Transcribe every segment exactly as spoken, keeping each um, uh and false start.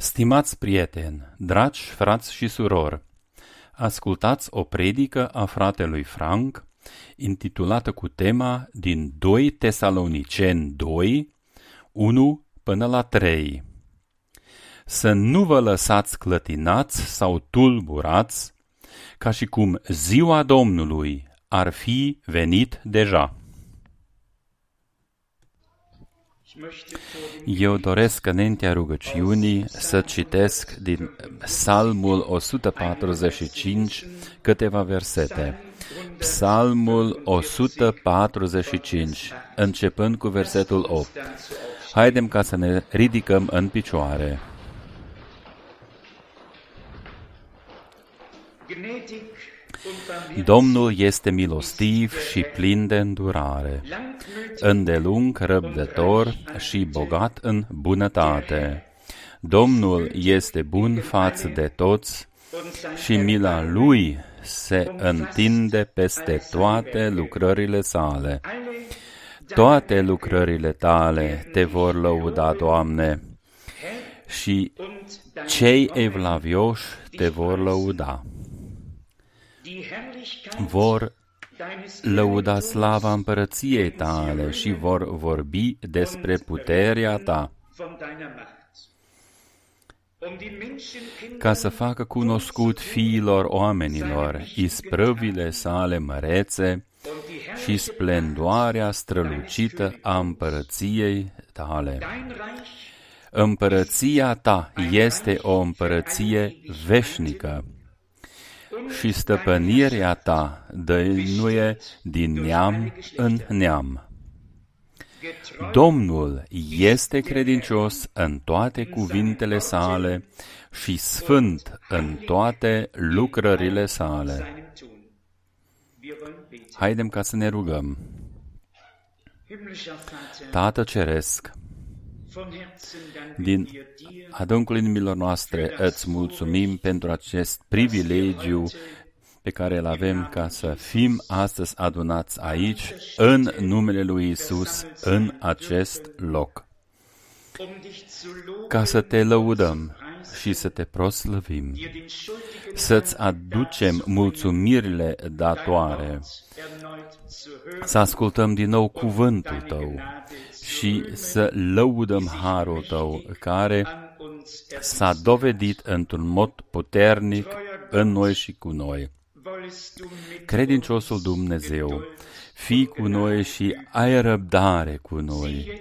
Stimați prieteni, dragi frați și surori, ascultați o predică a fratelui Frank, intitulată cu tema din doi Tesaloniceni doi, unu până la trei. Să nu vă lăsați clătinați sau tulburați, ca și cum ziua Domnului ar fi venit deja. Eu doresc înaintea rugăciunii să citesc din Psalmul o sută patruzeci și cinci câteva versete. Psalmul o sută patruzeci și cinci, începând cu versetul opt. Haidem ca să ne ridicăm în picioare. Domnul este milostiv și plin de îndurare, îndelung răbdător și bogat în bunătate. Domnul este bun față de toți și mila lui se întinde peste toate lucrările sale. Toate lucrările tale te vor lăuda, Doamne, și cei evlavioși te vor lăuda. Vor lăuda slava împărăției tale și vor vorbi despre puterea ta, ca să facă cunoscut fiilor oamenilor isprăvile sale mărețe și splendoarea strălucită a împărăției tale. Împărăția ta este o împărăție veșnică și stăpânirea ta dăinuie din neam în neam. Domnul este credincios în toate cuvintele sale și sfânt în toate lucrările sale. Haidem ca să ne rugăm. Tată Ceresc, din adâncul inimilor noastre îți mulțumim pentru acest privilegiu pe care îl avem ca să fim astăzi adunați aici, în numele lui Iisus, în acest loc, ca să te lăudăm și să te proslăvim, să-ți aducem mulțumirile datoare, să ascultăm din nou cuvântul tău și să lăudăm harul tău, care s-a dovedit într-un mod puternic în noi și cu noi. Credinciosul Dumnezeu, fii cu noi și ai răbdare cu noi.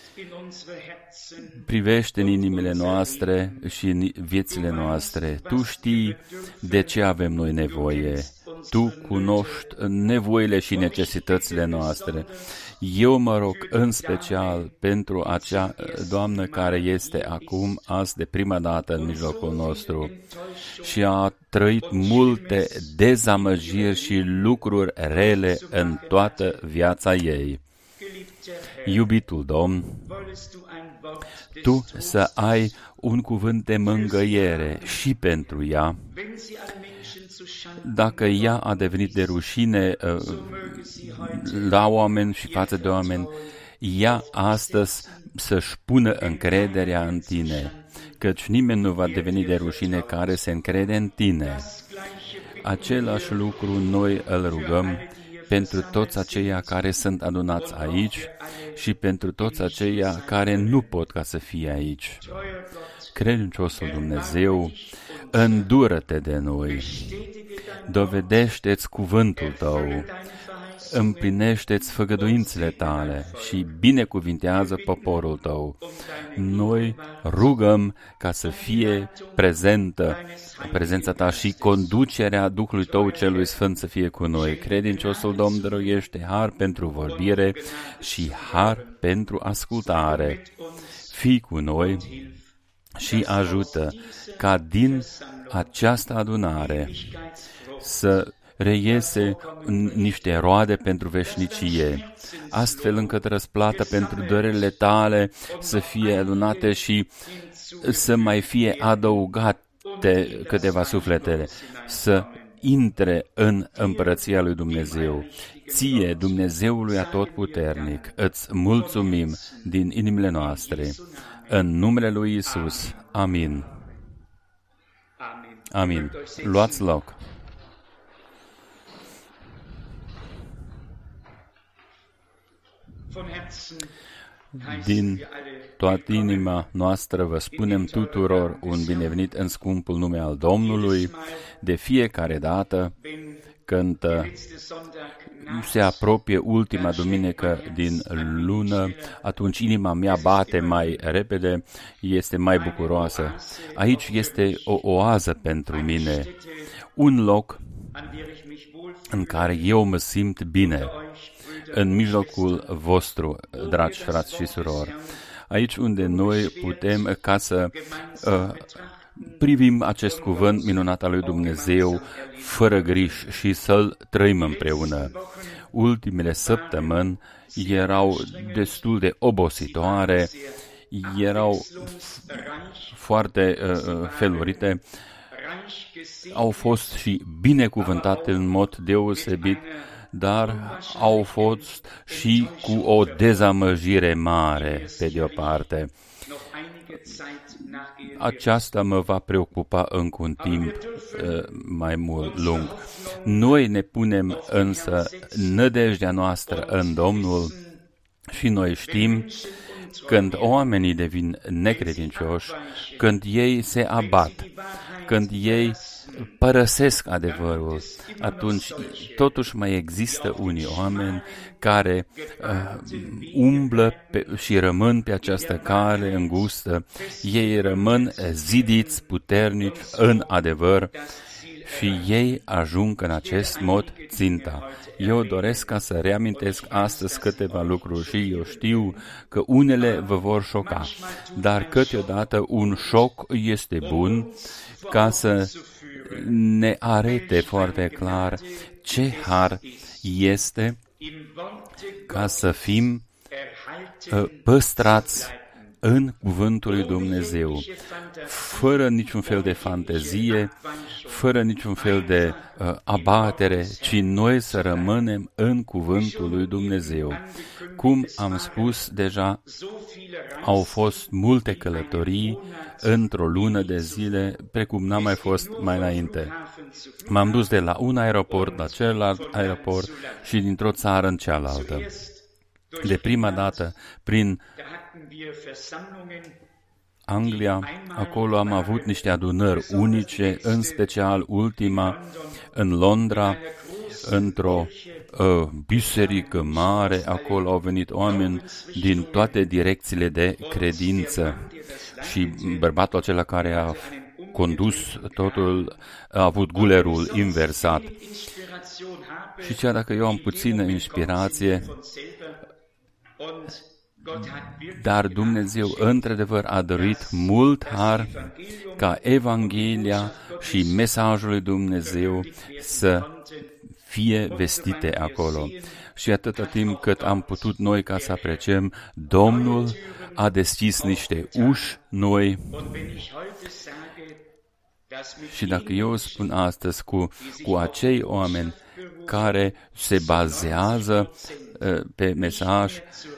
Privește în inimile noastre și în viețile noastre. Tu știi de ce avem noi nevoie. Tu cunoști nevoile și necesitățile noastre. Eu mă rog în special pentru acea doamnă care este acum, azi de prima dată în mijlocul nostru și a trăit multe dezamăgiri și lucruri rele în toată viața ei. Iubitul Domn, Tu să ai un cuvânt de mângâiere și pentru ea, dacă ea a devenit de rușine uh, la oameni și față de oameni, ea astăzi să-și pună încrederea în Tine, căci nimeni nu va deveni de rușine care se încrede în Tine. Același lucru noi îl rugăm pentru toți aceia care sunt adunați aici și pentru toți aceia care nu pot ca să fie aici. Credinciosul Dumnezeu, îndură-te de noi, dovedește-ți cuvântul tău, împlinește-ți făgăduințele tale și binecuvintează poporul tău. Noi rugăm ca să fie prezentă prezența ta și conducerea Duhului tău celui Sfânt să fie cu noi. Credinciosul Domn dăruiește har pentru vorbire și har pentru ascultare. Fii cu noi și ajută ca din această adunare să reiese niște roade pentru veșnicie, astfel încât răsplată pentru durerile tale să fie adunate și să mai fie adăugate câteva sufletele, să intre în împărăția lui Dumnezeu. Ție, Dumnezeului Atotputernic, îți mulțumim din inimile noastre. În numele lui Isus. Amin. Amin. Luați loc. Din toată inima noastră vă spunem tuturor un binevenit în scumpul nume al Domnului, de fiecare dată când se apropie ultima duminică din lună, atunci inima mea bate mai repede, este mai bucuroasă. Aici este o oază pentru mine, un loc în care eu mă simt bine, în mijlocul vostru, dragi frați și surori. Aici unde noi putem ca să uh, privim acest cuvânt minunat al lui Dumnezeu fără griji și să-l trăim împreună. Ultimele săptămâni erau destul de obositoare, erau foarte uh, felurite, au fost și binecuvântate în mod deosebit, dar au fost și cu o dezamăgire mare, pe de o parte. Aceasta mă va preocupa încă un timp uh, mai mult lung. Noi ne punem însă nădejdea noastră în Domnul și noi știm când oamenii devin necredincioși, când ei se abat, când ei părăsesc adevărul, atunci totuși mai există unii oameni care uh, umblă pe, și rămân pe această cale îngustă, ei rămân zidiți puternici în adevăr și ei ajung în acest mod ținta. Eu doresc ca să reamintesc astăzi câteva lucruri și eu știu că unele vă vor șoca, dar câteodată un șoc este bun ca să ne arete foarte clar ce har este ca să fim uh, păstrați în cuvântul lui Dumnezeu, fără niciun fel de fantezie, fără niciun fel de uh, abatere, ci noi să rămânem în cuvântul lui Dumnezeu. Cum am spus deja, au fost multe călătorii într-o lună de zile, precum n-a mai fost mai înainte. M-am dus de la un aeroport la celălalt aeroport și dintr-o țară în cealaltă. De prima dată, prin Anglia, acolo am avut niște adunări unice, în special ultima în Londra, într-o uh, biserică mare. Acolo au venit oameni din toate direcțiile de credință și bărbatul acela care a condus totul a avut gulerul inversat. Și chiar dacă eu am puțină inspirație, dar Dumnezeu într-adevăr a dăruit mult har ca Evanghelia și mesajul lui Dumnezeu să fie vestite acolo. Și atâta timp cât am putut noi ca să apreciem, Domnul a deschis niște uși noi. Și dacă eu spun astăzi cu, cu acei oameni care se bazează uh, pe mesaj,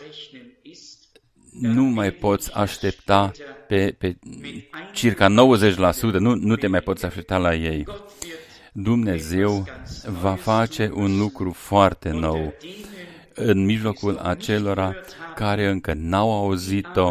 nu mai poți aștepta pe, pe circa nouăzeci la sută, nu, nu te mai poți aștepta la ei. Dumnezeu va face un lucru foarte nou în mijlocul acelora care încă n-au auzit-o,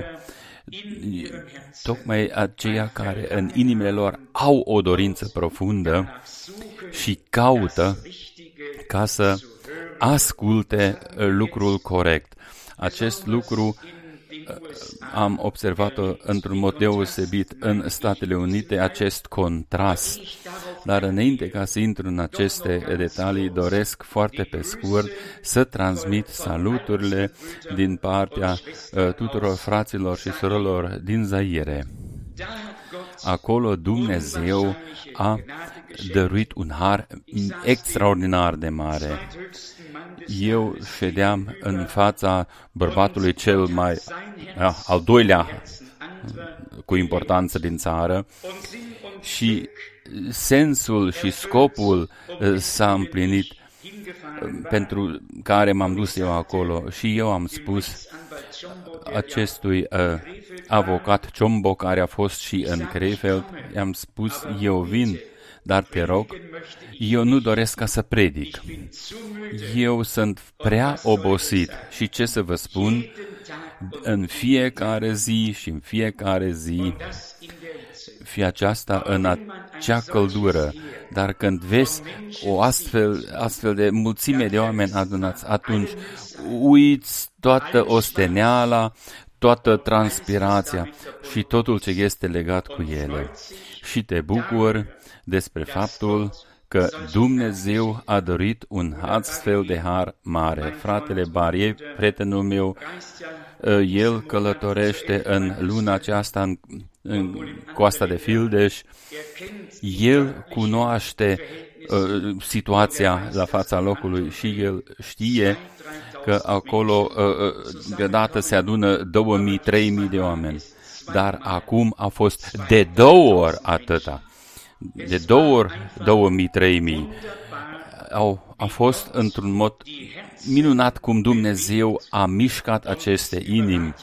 tocmai aceia care în inimile lor au o dorință profundă și caută ca să asculte lucrul corect. Acest lucru am observat-o într-un mod deosebit în Statele Unite, acest contrast. Dar înainte ca să intru în aceste detalii, doresc foarte pe scurt să transmit saluturile din partea uh, tuturor fraților și surorilor din Zaire. Acolo Dumnezeu a dăruit un har extraordinar de mare. Eu ședeam în fața bărbatului cel mai, al doilea cu importanță din țară și sensul și scopul s-a împlinit pentru care m-am dus eu acolo și eu am spus acestui uh, avocat Ciombo, care a fost și în Krefeld, i-am spus, eu vin, dar te rog, eu nu doresc ca să predic. Eu sunt prea obosit și ce să vă spun, în fiecare zi și în fiecare zi, fie aceasta în acea căldură, dar când vezi o astfel, astfel de mulțime de oameni adunați, atunci uiți toată osteneala, toată transpirația și totul ce este legat cu ele. Și te bucur despre faptul că Dumnezeu a dorit un astfel de har mare. Fratele Barie, prietenul meu, el călătorește în luna aceasta în, în coasta de Fildeș. El cunoaște uh, situația la fața locului și el știe că acolo uh, deodată se adună două mii, trei mii de oameni. Dar acum a fost de două ori atâta. De două ori două mii, trei mii. Au, a fost într-un mod minunat cum Dumnezeu a mișcat aceste inimi.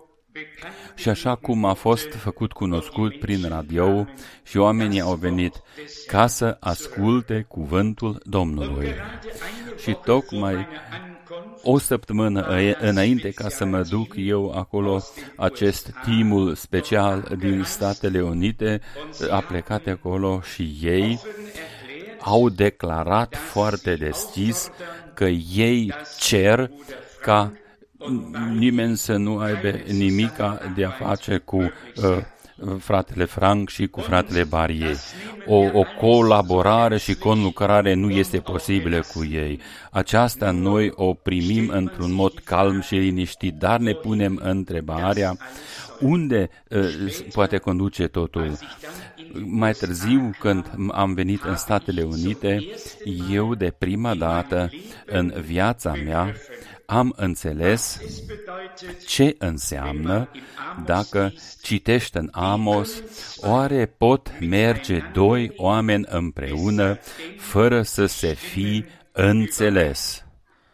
Și așa cum a fost făcut cunoscut prin radio și oamenii au venit ca să asculte cuvântul Domnului. Și tocmai o săptămână înainte ca să mă duc eu acolo, acest timul special din Statele Unite a plecat acolo și ei au declarat foarte deschis că ei cer ca nimeni să nu aibă nimica de a face cu uh, fratele Frank și cu fratele Barie. O, o colaborare și conlucrare nu este posibilă cu ei. Aceasta noi o primim într-un mod calm și liniștit, dar ne punem întrebarea unde uh, poate conduce totul. Mai târziu, când am venit în Statele Unite, eu de prima dată în viața mea am înțeles ce înseamnă dacă citești în Amos, oare pot merge doi oameni împreună fără să se fi înțeles?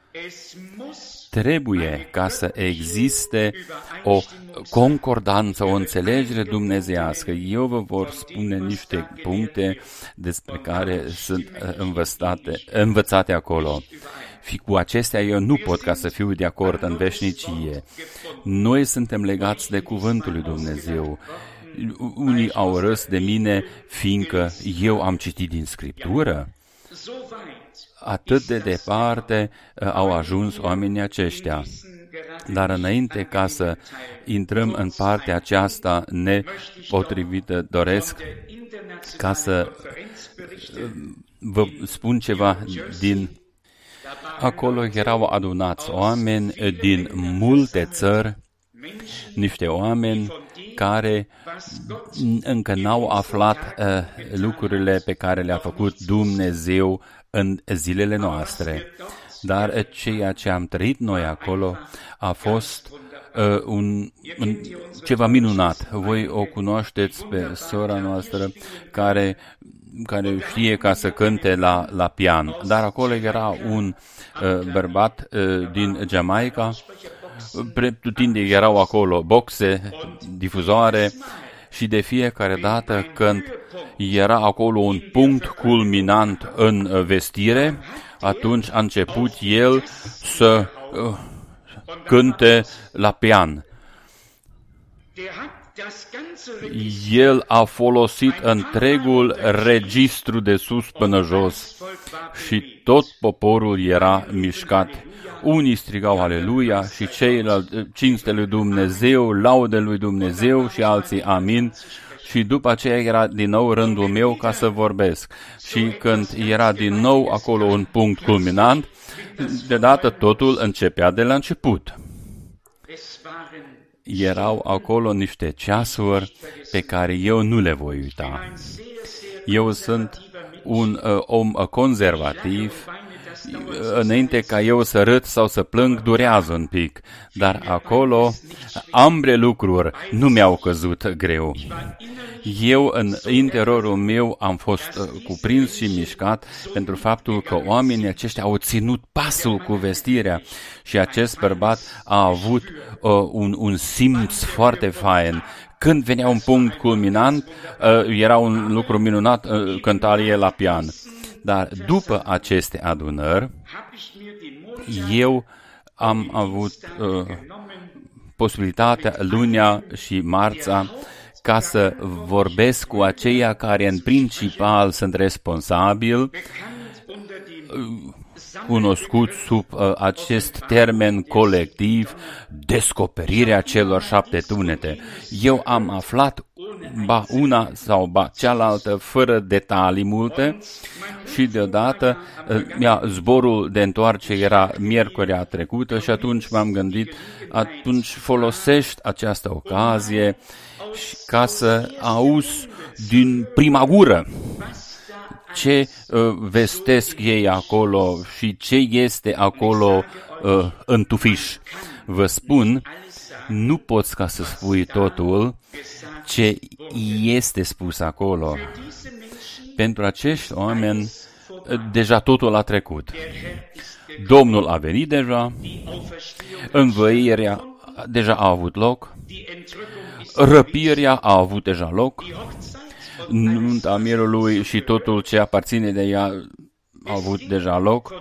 Trebuie ca să existe o concordanță, o înțelegere dumnezeiască. Eu vă vor spune niște puncte despre care sunt învățate, învățate acolo. Și cu acestea eu nu pot ca să fiu de acord în veșnicie. Noi suntem legați de cuvântul lui Dumnezeu. Unii au râs de mine fiindcă eu am citit din Scriptură. Atât de departe au ajuns oamenii aceștia. Dar înainte ca să intrăm în partea aceasta nepotrivită, doresc ca să vă spun ceva din... Acolo erau adunați oameni din multe țări, niște oameni care încă n-au aflat uh, lucrurile pe care le-a făcut Dumnezeu în zilele noastre. Dar ceea ce am trăit noi acolo a fost uh, un, un, ceva minunat. Voi o cunoașteți pe sora noastră care, care știe ca să cânte la, la pian. Dar acolo era un uh, bărbat uh, din Jamaica, pretutindeni erau acolo boxe, difuzoare și de fiecare dată când era acolo un punct culminant în vestire, atunci a început el să uh, cânte la pian. El a folosit întregul registru de sus până jos și tot poporul era mișcat. Unii strigau aleluia și ceilalți cinste lui Dumnezeu, laude lui Dumnezeu și alții amin. Și după aceea era din nou rândul meu ca să vorbesc. Și când era din nou acolo un punct culminant, deodată totul începea de la început. Erau acolo niște ceasuri pe care eu nu le voi uita. Eu sunt un uh, om conservativ înainte ca eu să râd sau să plâng, durează un pic. Dar acolo, ambele lucruri nu mi-au căzut greu. Eu, în interiorul meu, am fost cuprins și mișcat pentru faptul că oamenii aceștia au ținut pasul cu vestirea și acest bărbat a avut uh, un, un simț foarte fain. Când venea un punct culminant, uh, era un lucru minunat, uh, cânta el la pian. Dar după aceste adunări, eu am avut uh, posibilitatea lunea și marța ca să vorbesc cu aceia care în principal sunt responsabili, cunoscut sub uh, acest termen colectiv, descoperirea celor șapte tunete. Eu am aflat ba una sau ba cealaltă fără detalii multe și deodată uh, zborul de întoarcere era miercurea trecută și atunci m-am gândit, atunci folosești această ocazie și ca să auzi din prima gură ce uh, vestesc ei acolo și ce este acolo uh, în tufiș. Vă spun, nu poți ca să spui totul ce este spus acolo. Pentru acești oameni, deja totul a trecut. Domnul a venit deja, învăirea deja a avut loc, răpirea a avut deja loc, nunta mielului și totul ce aparține de ea a avut deja loc.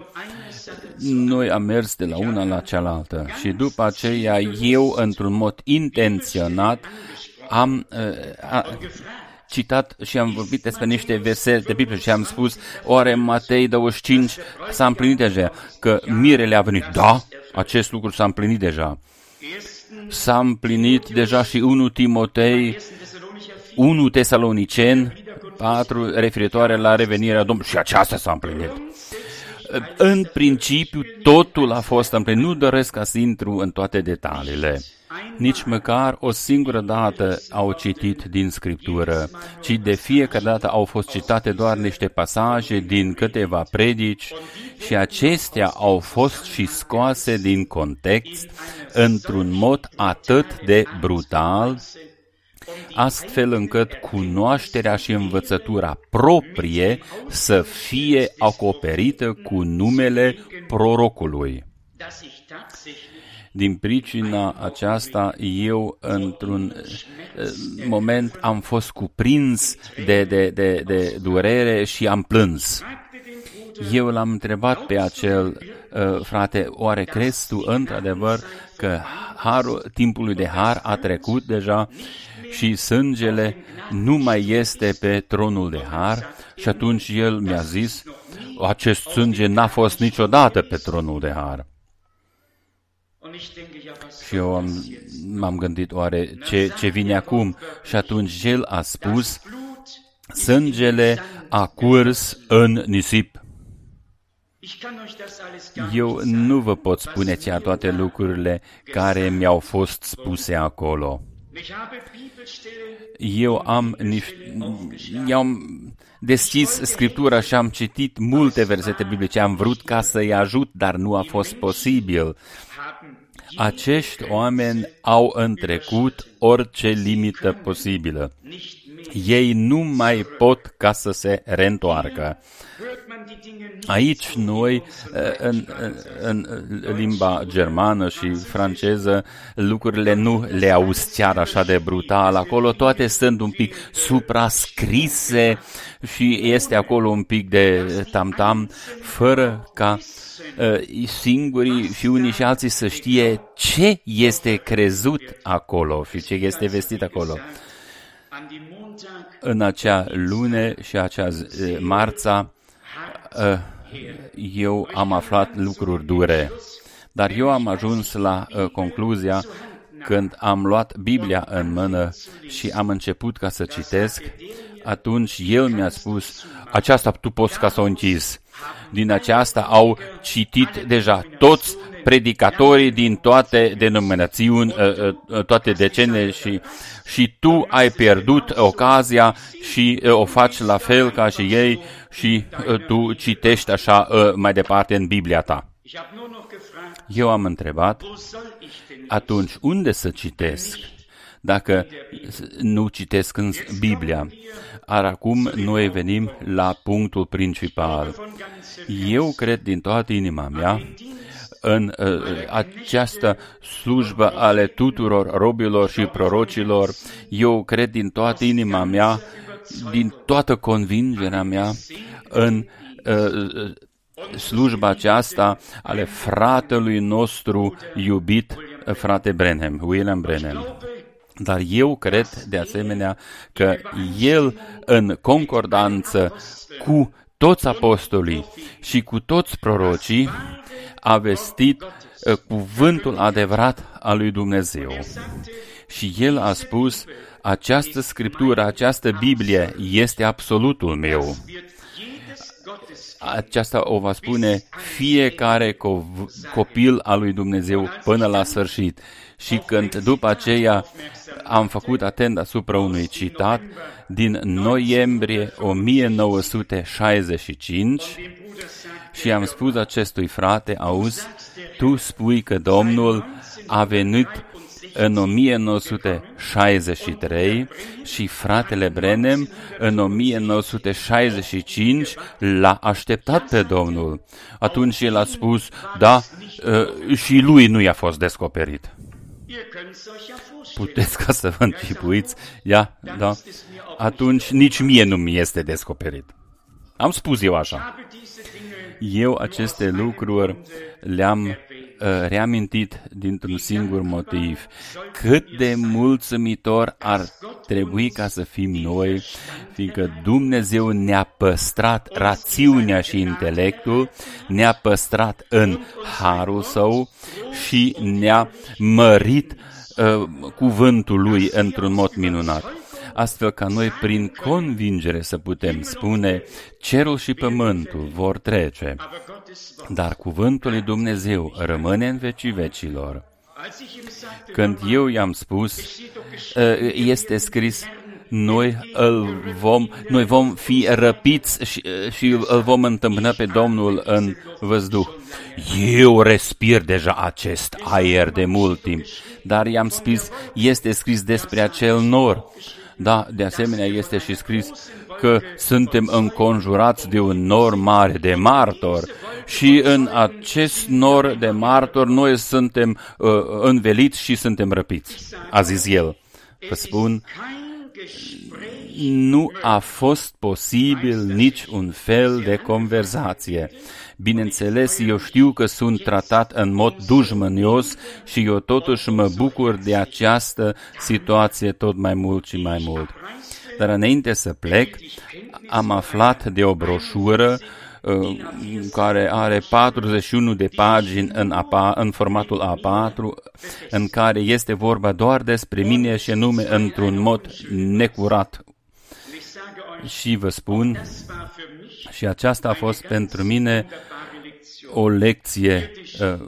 Noi am mers de la una la cealaltă și după aceea eu, într-un mod intenționat, am uh, a, citat și am vorbit despre niște versete biblice și am spus, oare Matei douăzeci și cinci s-a împlinit deja, că mirele a venit. Da, acest lucru s-a împlinit deja. S-a împlinit deja și unu Timotei, unu Tesaloniceni, patru, referitoare la revenirea Domnului. Și aceasta s-a împlinit. În principiu, totul a fost împlinit. Nu doresc ca să intru în toate detaliile. Nici măcar o singură dată au citit din Scriptură, ci de fiecare dată au fost citate doar niște pasaje din câteva predici și acestea au fost și scoase din context într-un mod atât de brutal, astfel încât cunoașterea și învățătura proprie să fie acoperită cu numele prorocului. Din pricina aceasta, eu, într-un moment, am fost cuprins de, de, de, de durere și am plâns. Eu l-am întrebat pe acel uh, frate, oare crezi tu într-adevăr că harul, timpul de har a trecut deja și sângele nu mai este pe tronul de har? Și atunci el mi-a zis, acest sânge n-a fost niciodată pe tronul de har. Și eu am, m-am gândit, oare ce, ce vine acum? Și atunci el a spus, sângele a curs în nisip. Eu nu vă pot spune ți-a toate lucrurile care mi-au fost spuse acolo. Eu am niște, i-am deschis Scriptura și am citit multe versete biblice. Am vrut ca să-i ajut, dar nu a fost posibil. Acești oameni au întrecut orice limită posibilă. Ei nu mai pot ca să se reîntoarcă. Aici noi, în, în, în limba germană și franceză, lucrurile nu le auzi chiar așa de brutal. Acolo toate sunt un pic suprascrise și este acolo un pic de tam-tam, fără ca uh, singurii și unii și alții să știe ce este crezut acolo și ce este vestit acolo. În acea lune și acea marța, eu am aflat lucruri dure, dar eu am ajuns la concluzia când am luat Biblia în mână și am început ca să citesc, atunci el mi-a spus, aceasta tu poți ca să o închizi. Din aceasta au citit deja toți predicatorii din toate denominațiuni, toate decenele și, și tu ai pierdut ocazia și o faci la fel ca și ei și tu citești așa mai departe în Biblia ta. Eu am întrebat, atunci unde să citesc dacă nu citesc în Biblia? Ar acum noi venim la punctul principal. Eu cred din toată inima mea în uh, această slujbă ale tuturor robilor și prorocilor. Eu cred din toată inima mea, din toată convingerea mea în uh, slujba aceasta ale fratelui nostru iubit, frate Branham, William Branham. Dar eu cred, de asemenea, că el, în concordanță cu toți apostolii și cu toți prorocii, a vestit uh, cuvântul adevărat al lui Dumnezeu. Și el a spus, această scriptură, această Biblie este absolutul meu. Aceasta o va spune fiecare copil al lui Dumnezeu până la sfârșit. Și când după aceea am făcut atent asupra unui citat din noiembrie o mie nouă sute șaizeci și cinci și am spus acestui frate, auzi, tu spui că Domnul a venit în o mie nouă sute șaizeci și trei și fratele Branham în o mie nouă sute șaizeci și cinci l-a așteptat pe Domnul. Atunci el a spus, da, și lui nu i-a fost descoperit. Puteți ca să vă închipuiți, ia, da, atunci nici mie nu mi este descoperit. Am spus eu așa. Eu aceste lucruri le-am uh, reamintit dintr-un singur motiv. Cât de mulțumitor ar trebui ca să fim noi, fiindcă Dumnezeu ne-a păstrat rațiunea și intelectul, ne-a păstrat în harul Său și ne-a mărit uh, cuvântul Lui într-un mod minunat. Astfel ca noi, prin convingere, să putem spune, cerul și pământul vor trece, dar cuvântul lui Dumnezeu rămâne în vecii vecilor. Când eu i-am spus, este scris, noi, îl vom, noi vom fi răpiți și, și îl vom întâmpina pe Domnul în văzduh. Eu respir deja acest aer de mult timp, dar i-am spus, este scris despre acel nor. Da, de asemenea este și scris că suntem înconjurați de un nor mare de martori și în acest nor de martori noi suntem uh, înveliți și suntem răpiți. A zis el. Vă spun, nu a fost posibil nici un fel de conversație. Bineînțeles, eu știu că sunt tratat în mod dușmănios și eu totuși mă bucur de această situație tot mai mult și mai mult. Dar înainte să plec, am aflat de o broșură uh, care are patruzeci și unu de pagini în, A P A, în formatul A patru, în care este vorba doar despre mine și anume într-un mod necurat. Și vă spun, și aceasta a fost pentru mine o lecție, uh,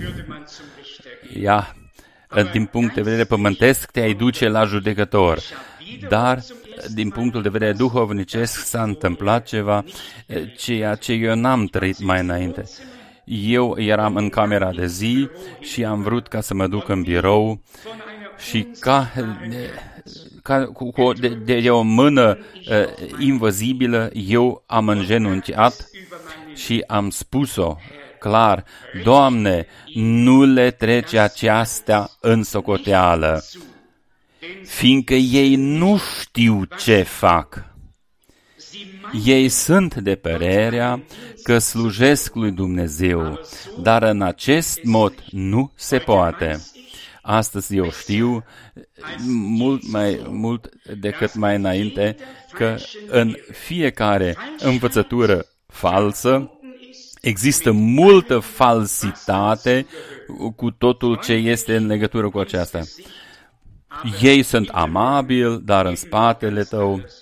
ia, din punct de vedere pământesc te-ai duce la judecător, dar din punctul de vedere duhovnicesc s-a întâmplat ceva, ceea ce eu n-am trăit mai înainte. Eu eram în camera de zi și am vrut ca să mă duc în birou și ca, ca cu, cu de, de o mână uh, invizibilă eu am îngenunchiat și am spus-o clar, Doamne, nu le trece aceasta în socoteală, fiindcă ei nu știu ce fac. Ei sunt de părerea că slujesc lui Dumnezeu, dar în acest mod nu se poate. Astăzi eu știu mult mai mult decât mai înainte că în fiecare învățătură falsă există multă falsitate cu totul ce este în legătură cu aceasta. Ei sunt amabili, dar în spatele tău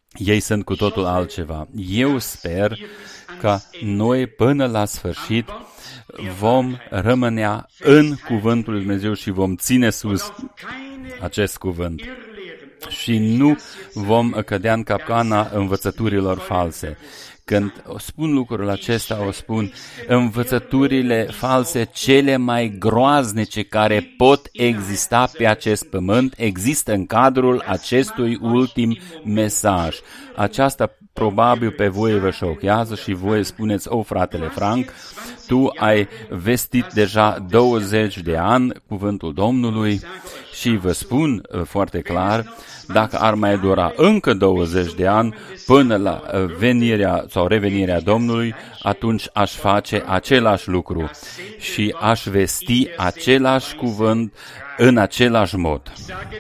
Ei sunt cu totul altceva. Eu sper că noi până la sfârșit vom rămânea în cuvântul lui Dumnezeu și vom ține sus acest cuvânt. Și nu vom cădea în capcana învățăturilor false. Când spun lucrul acesta, o spun învățăturile false cele mai groaznice care pot exista pe acest pământ, există în cadrul acestui ultim mesaj. Aceasta probabil pe voi vă șochează și voi spuneți, o fratele Frank, tu ai vestit deja douăzeci de ani cuvântul Domnului și vă spun foarte clar, dacă ar mai dura încă douăzeci de ani până la venirea sau revenirea Domnului, atunci aș face același lucru și aș vesti același cuvânt în același mod.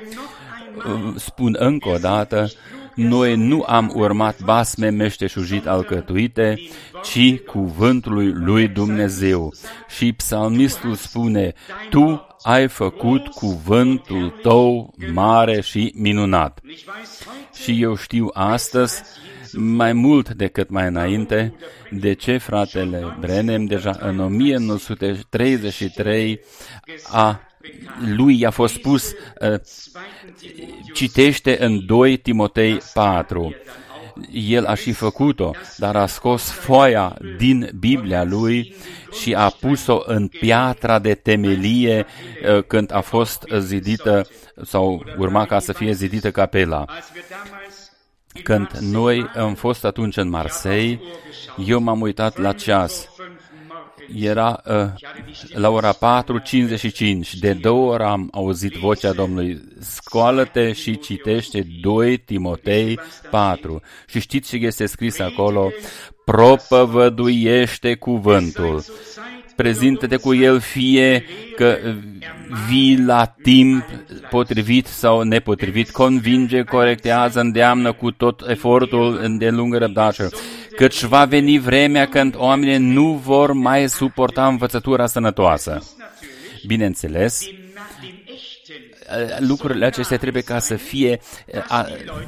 Spun încă o dată, noi nu am urmat basme meșteșugit alcătuite, ci cuvântului lui Dumnezeu. Și psalmistul spune, tu ai făcut cuvântul tău mare și minunat. Și eu știu astăzi, mai mult decât mai înainte, de ce fratele Branham deja în o mie nouă sute treizeci și trei a lui i-a fost spus, uh, citește în doi Timotei patru. El a și făcut-o, dar a scos foaia din Biblia lui și a pus-o în piatra de temelie uh, când a fost zidită sau urma ca să fie zidită capela. Când noi am fost atunci în Marseille, eu m-am uitat la ceas. Era uh, la ora patru cincizeci și cinci. De două ori am auzit vocea Domnului. Scoală-te și citește doi Timotei patru. Și știți ce este scris acolo? Propovăduiește cuvântul. Prezintă-te cu el, fie că vii la timp potrivit sau nepotrivit, convinge, corectează, îndeamnă cu tot efortul de lungă răbdare. Căci va veni vremea când oamenii nu vor mai suporta învățătura sănătoasă. Bineînțeles, lucrurile acestea trebuie ca să fie a,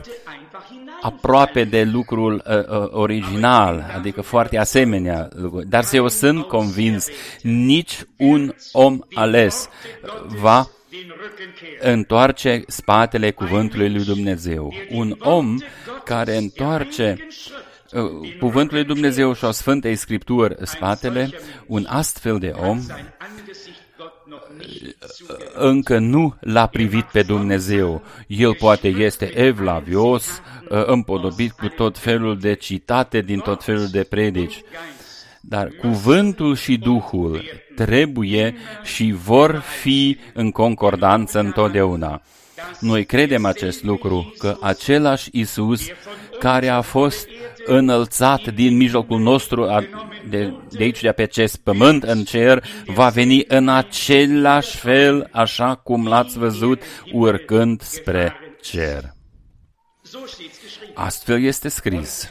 aproape de lucrul uh, original, adică foarte asemenea lucruri. Dar eu sunt convins, nici un om ales va întoarce spatele cuvântului lui Dumnezeu. Un om care întoarce cuvântul lui Dumnezeu și o Sfântei Scripturi spatele, un astfel de om încă nu l-a privit pe Dumnezeu. El poate este evlavios, împodobit cu tot felul de citate din tot felul de predici. Dar cuvântul și Duhul trebuie și vor fi în concordanță întotdeauna. Noi credem acest lucru, că același Iisus care a fost înălțat din mijlocul nostru de, de aici, de pe acest pământ în cer, va veni în același fel, așa cum l-ați văzut, urcând spre cer. Astfel este scris.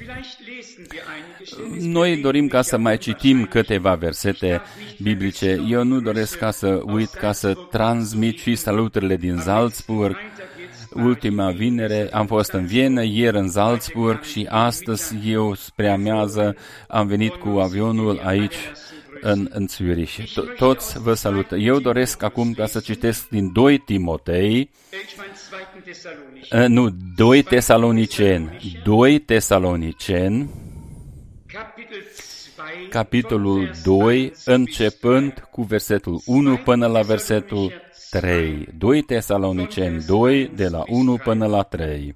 Noi dorim ca să mai citim câteva versete biblice. Eu nu doresc ca să uit, ca să transmit și salutările din Salzburg. Ultima vinere am fost în Viena, ieri în Salzburg și astăzi eu spre amiază am venit cu avionul aici în, în Zürich. Toți vă salută. Eu doresc acum ca să citesc din doi Timotei, uh, nu, doi Tesaloniceni, doi Tesaloniceni, capitolul doi, începând cu versetul unu până la versetul trei. doi Tesaloniceni doi, de la unu până la trei.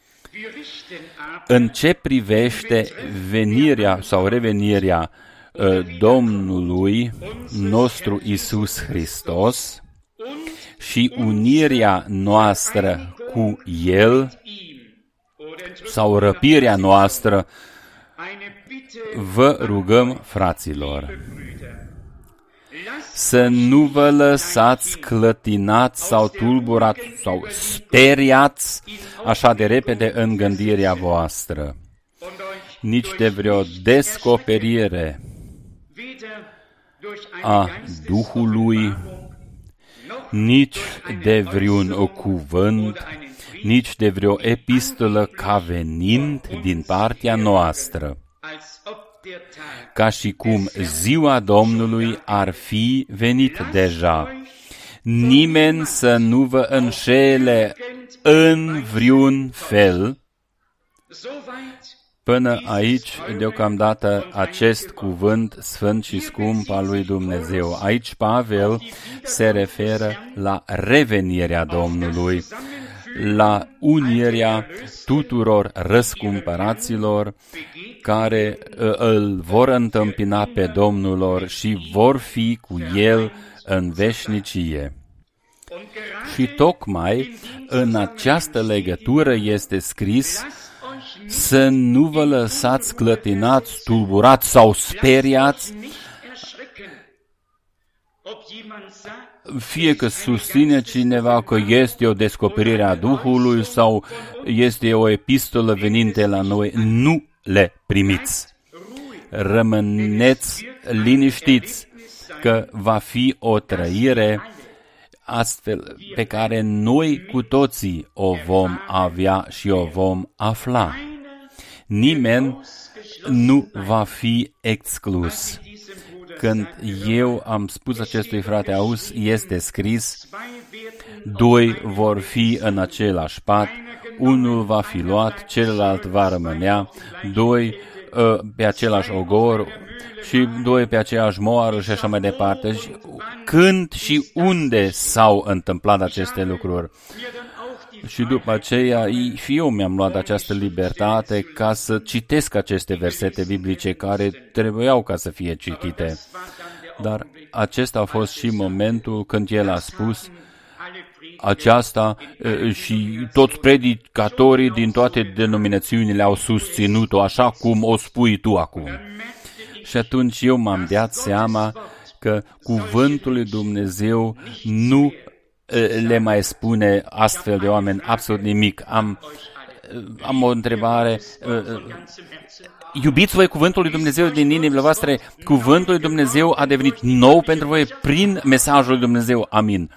În ce privește venirea sau revenirea uh, Domnului nostru Iisus Hristos și unirea noastră cu El sau răpirea noastră, vă rugăm, fraților, să nu vă lăsați clătinați sau tulburați sau speriați așa de repede în gândirea voastră, nici de vreo descoperire a Duhului, nici de vreun cuvânt, nici de vreo epistolă ca venind din partea noastră, ca și cum ziua Domnului ar fi venit deja. Nimeni să nu vă înșele în vreun fel. Până aici, deocamdată, acest cuvânt sfânt și scump al lui Dumnezeu. Aici Pavel se referă la revenirea Domnului, la unirea tuturor răscumpăraților care îl vor întâmpina pe Domnul lor și vor fi cu el în veșnicie. Și tocmai în această legătură este scris să nu vă lăsați clătinați, tulburați sau speriați, fie că susține cineva că este o descoperire a Duhului sau este o epistolă venind de la noi, nu le primiți. Rămâneți liniștiți că va fi o trăire astfel pe care noi cu toții o vom avea și o vom afla. Nimeni nu va fi exclus. Când eu am spus acestui frate, auzi, este scris, doi vor fi în același pat, unul va fi luat, celălalt va rămânea, doi pe același ogor și doi pe aceeași moară și așa mai departe. Când și unde s-au întâmplat aceste lucruri? Și după aceea și eu mi-am luat această libertate ca să citesc aceste versete biblice care trebuiau ca să fie citite. Dar acesta a fost și momentul când el a spus aceasta și toți predicatorii din toate denominațiunile au susținut-o așa cum o spui tu acum. Și atunci eu m-am dat seama că cuvântul lui Dumnezeu nu le mai spune astfel de oameni absolut nimic. Am, am o întrebare. Iubiți voi cuvântul lui Dumnezeu din inimile voastre? Cuvântul lui Dumnezeu a devenit nou pentru voi prin mesajul lui Dumnezeu. Amin.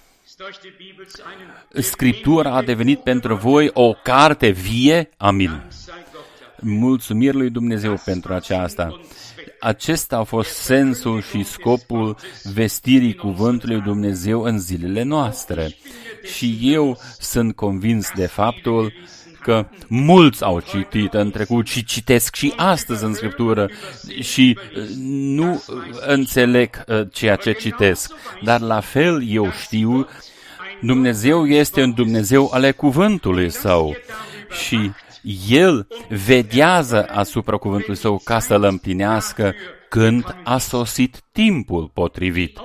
Scriptura a devenit pentru voi o carte vie. Amin. Mulțumiri lui Dumnezeu pentru aceasta. Acesta a fost sensul și scopul vestirii cuvântului lui Dumnezeu în zilele noastre. Și eu sunt convins de faptul că mulți au citit în trecut și citesc și astăzi în Scriptură și nu înțeleg ceea ce citesc. Dar la fel eu știu, Dumnezeu este un Dumnezeu ale cuvântului Său și El veghează asupra cuvântului Său ca să-l împlinească când a sosit timpul potrivit.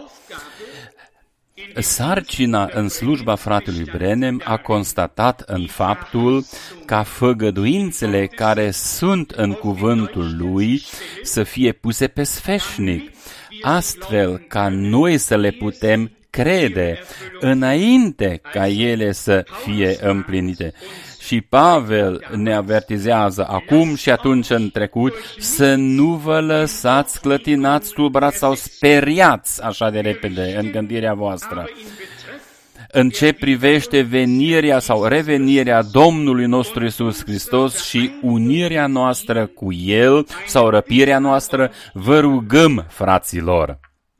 Sarcina în slujba fratelui Branham a constatat în faptul ca făgăduințele care sunt în cuvântul lui să fie puse pe sfeșnic, astfel ca noi să le putem crede înainte ca ele să fie împlinite. Și Pavel ne avertizează acum și atunci în trecut să nu vă lăsați clătinați, tulburați sau speriați așa de repede în gândirea voastră. În ce privește venirea sau revenirea Domnului nostru Iisus Hristos și unirea noastră cu El sau răpirea noastră, vă rugăm, fraților.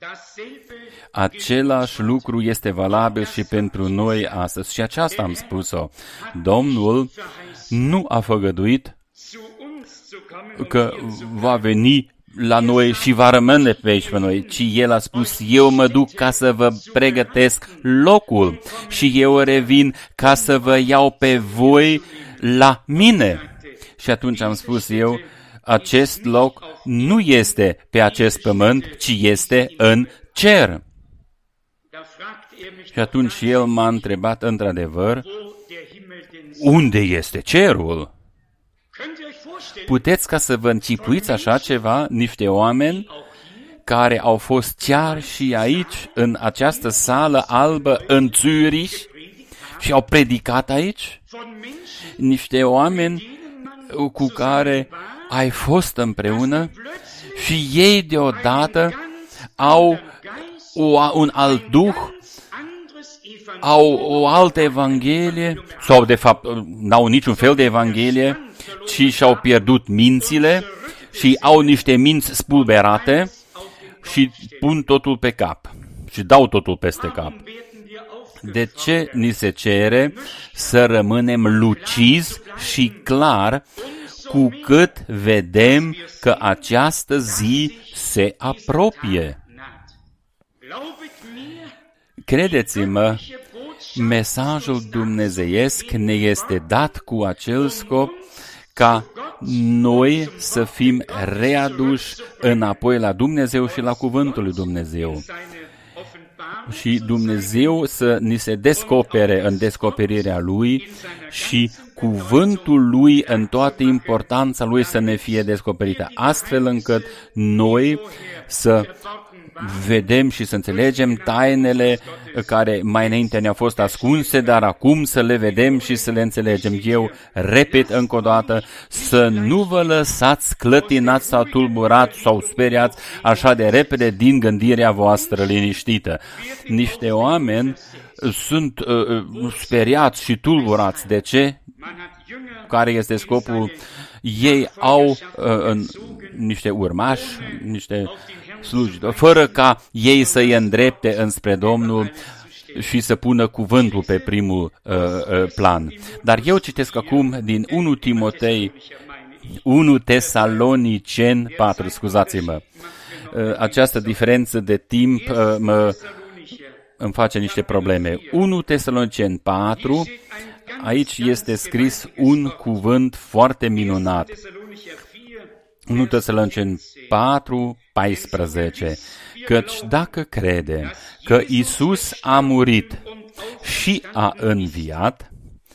Același lucru este valabil și pentru noi astăzi. Și aceasta am spus-o. Domnul nu a făgăduit că va veni la noi și va rămâne pe aici pe noi, ci El a spus, eu mă duc ca să vă pregătesc locul și eu revin ca să vă iau pe voi la mine. Și atunci am spus eu, acest loc nu este pe acest pământ, ci este în cer. Și atunci el m-a întrebat într-adevăr, unde este cerul? Puteți ca să vă închipuiți așa ceva, niște oameni care au fost chiar și aici, în această sală albă, în Zürich, și au predicat aici? Niște oameni cu care ai fost împreună și ei deodată au un alt duh, au o altă evanghelie, sau de fapt n-au niciun fel de evanghelie, ci și-au pierdut mințile și au niște minți spulberate și pun totul pe cap și dau totul peste cap. De ce ni se cere să rămânem lucizi și clar cu cât vedem că această zi se apropie? Credeți-mă, mesajul dumnezeiesc ne este dat cu acel scop ca noi să fim readuși înapoi la Dumnezeu și la cuvântul lui Dumnezeu. Și Dumnezeu să ni se descopere în descoperirea Lui și cuvântul Lui în toată importanța Lui să ne fie descoperită, astfel încât noi să vedem și să înțelegem tainele care mai înainte ne-au fost ascunse, dar acum să le vedem și să le înțelegem. Eu repet încă o dată, să nu vă lăsați clătinați sau tulburați sau speriați așa de repede din gândirea voastră liniștită. Niște oameni sunt uh, speriați și tulburați. De ce? Care este scopul? Ei au uh, în, niște urmași, niște slujitori, fără ca ei să-i îndrepte înspre Domnul și să pună cuvântul pe primul uh, uh, plan. Dar eu citesc acum din unu Timotei, unu Tesaloniceni patru, scuzați-mă. Uh, această diferență de timp uh, mă, îmi face niște probleme. unu Tesaloniceni patru, aici este scris un cuvânt foarte minunat. unu Tesaloniceni patru, paisprezece. Căci dacă credem că Iisus a murit și a înviat,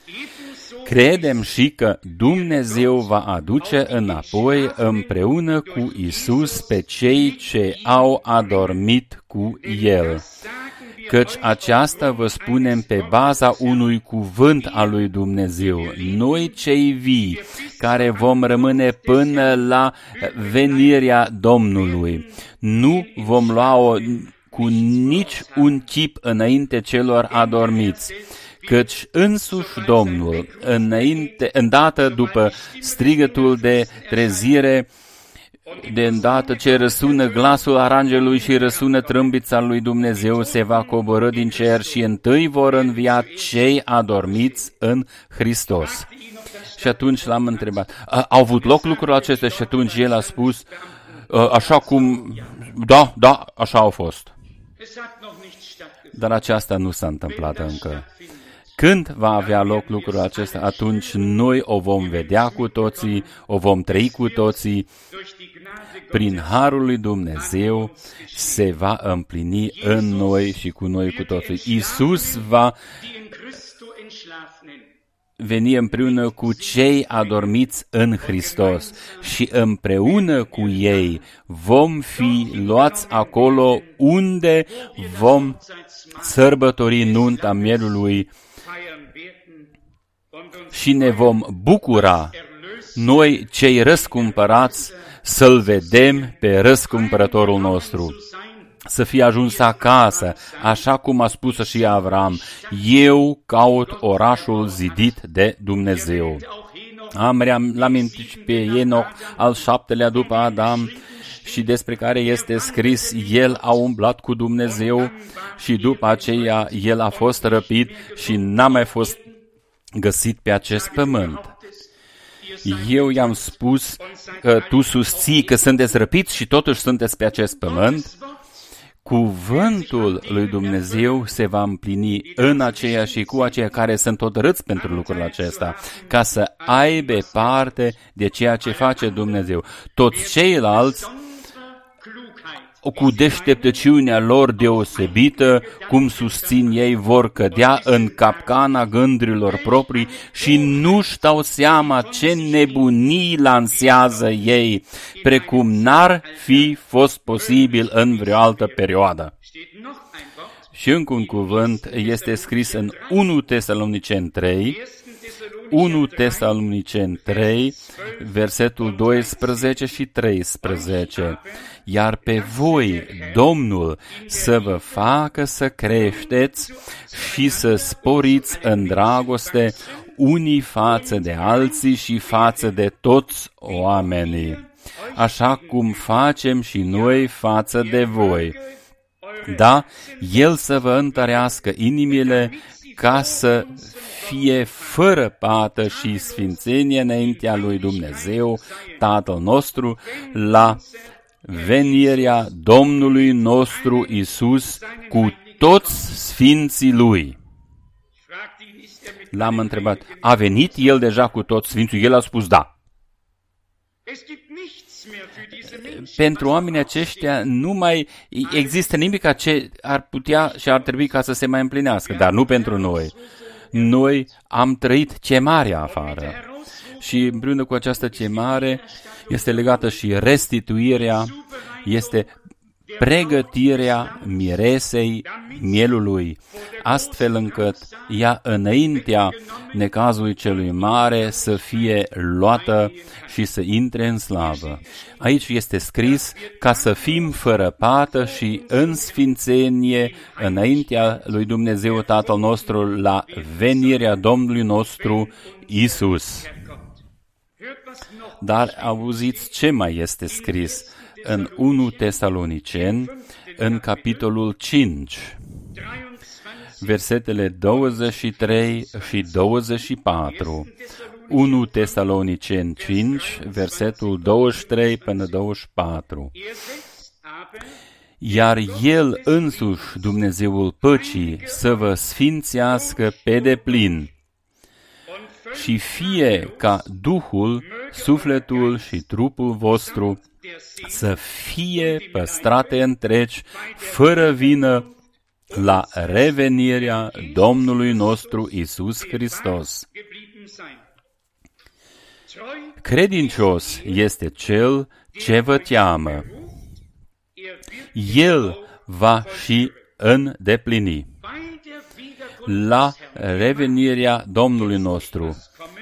credem și că Dumnezeu va aduce înapoi împreună cu Iisus pe cei ce au adormit cu El. Căci aceasta vă spunem pe baza unui cuvânt al lui Dumnezeu. Noi cei vii, care vom rămâne până la venirea Domnului, nu vom lua-o cu nici un chip înainte celor adormiți. Căci însuși Domnul, înainte, îndată după strigătul de trezire, de îndată ce răsună glasul arangelui și răsună trâmbița lui Dumnezeu, se va coborî din cer și întâi vor învia cei adormiți în Hristos. Și atunci l-am întrebat, au avut loc lucrurile acestea? Și atunci el a spus, așa cum, da, da, așa au fost. Dar aceasta nu s-a întâmplat încă. Când va avea loc lucrul acesta, atunci noi o vom vedea cu toții, o vom trăi cu toții. Prin harul lui Dumnezeu se va împlini în noi și cu noi cu toții. Iisus va veni împreună cu cei adormiți în Hristos și împreună cu ei vom fi luați acolo unde vom sărbători nunta mielului și ne vom bucura, noi cei răscumpărați, să-L vedem pe răscumpărătorul nostru, să fie ajuns acasă, așa cum a spus și Avram, eu caut orașul zidit de Dumnezeu. Am l-amintit pe Enoch, al șaptelea după Adam, și despre care este scris, el a umblat cu Dumnezeu și după aceea el a fost răpit și n-a mai fost găsit pe acest pământ. Eu i-am spus că tu susții că sunteți răpiți și totuși sunteți pe acest pământ. Cuvântul lui Dumnezeu se va împlini în aceia și cu aceia care sunt hotărâți pentru lucrul acesta, ca să aibă parte de ceea ce face Dumnezeu. Toți ceilalți, cu deșteptăciunea lor deosebită, cum susțin ei, vor cădea în capcana gândurilor proprii și nu-și dau seama ce nebunii lansează ei, precum n-ar fi fost posibil în vreo altă perioadă. Și încă un cuvânt este scris în unu Tesaloniceni trei, unu Tesaloniceni trei, versetul doisprezece și treisprezece. Iar pe voi, Domnul, să vă facă să creșteți și să sporiți în dragoste unii față de alții și față de toți oamenii, așa cum facem și noi față de voi. Da, El să vă întărească inimile ca să fie fără pată și sfințenie înaintea lui Dumnezeu, Tatăl nostru, la venirea Domnului nostru Iisus cu toți sfinții Lui. L-am întrebat, a venit El deja cu toți sfinții? El a spus da. Pentru oamenii aceștia nu mai există nimic ce ar putea și ar trebui ca să se mai împlinească, dar nu pentru noi. Noi am trăit chemarea afară și împreună cu această chemare este legată și restituirea, este pregătirea miresei mielului, astfel încât ea înaintea necazului celui mare să fie luată și să intre în slavă. Aici este scris ca să fim fără pată și în sfințenie înaintea lui Dumnezeu Tatăl nostru la venirea Domnului nostru Iisus. Dar auziți ce mai este scris în unu Tesaloniceni, în capitolul cinci, versetele douăzeci și trei și douăzeci și patru. unu Tesaloniceni cinci, versetul douăzeci și trei până douăzeci și patru. Iar El însuși, Dumnezeul păcii, să vă sfințească pe deplin și fie ca Duhul, sufletul și trupul vostru să fie păstrate întregi, fără vină, la revenirea Domnului nostru Iisus Hristos. Credincios este Cel ce vă cheamă. El va și îndeplini. La revenirea Domnului nostru,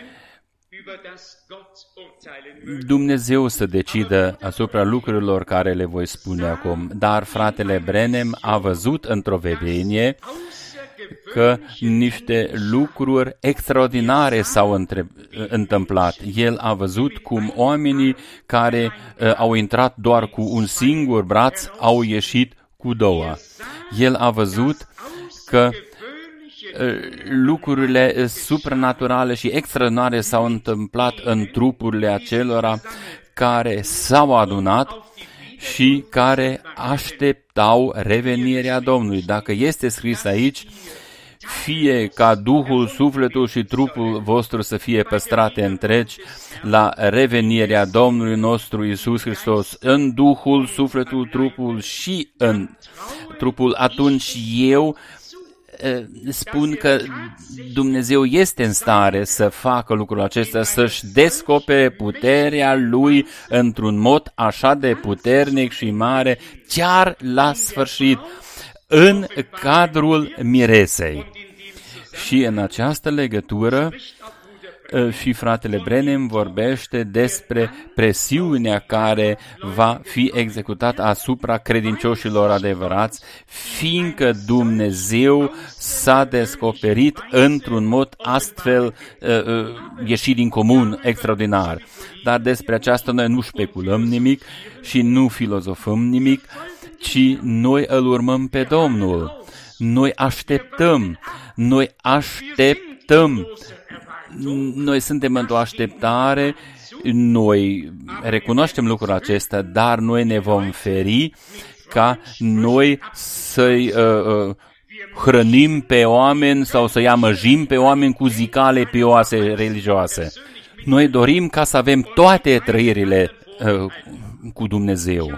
Dumnezeu să decidă asupra lucrurilor care le voi spune acum, dar fratele Branham a văzut într-o vedenie că niște lucruri extraordinare s-au între... întâmplat. El a văzut cum oamenii care uh, au intrat doar cu un singur braț au ieșit cu două. El a văzut că lucrurile supranaturale și extraordinare s-au întâmplat în trupurile acelora care s-au adunat și care așteptau revenirea Domnului. Dacă este scris aici, fie ca Duhul, sufletul și trupul vostru să fie păstrate întregi la revenirea Domnului nostru Iisus Hristos, în Duhul, sufletul, trupul și în trupul, atunci eu spun că Dumnezeu este în stare să facă lucrul acesta, să-și descopere puterea Lui într-un mod așa de puternic și mare, chiar la sfârșit, în cadrul miresei. Și în această legătură și fratele Branham vorbește despre presiunea care va fi executată asupra credincioșilor adevărați, fiindcă Dumnezeu s-a descoperit într-un mod astfel ieșit din comun, extraordinar. Dar despre aceasta noi nu speculăm nimic și nu filozofăm nimic, ci noi îl urmăm pe Domnul. Noi așteptăm, noi așteptăm. Noi suntem într-o așteptare, noi recunoaștem lucrul acesta, dar noi ne vom feri ca noi să-i uh, uh, hrănim pe oameni sau să-i amăjim pe oameni cu zicale pioase religioase. Noi dorim ca să avem toate trăirile uh, cu Dumnezeu.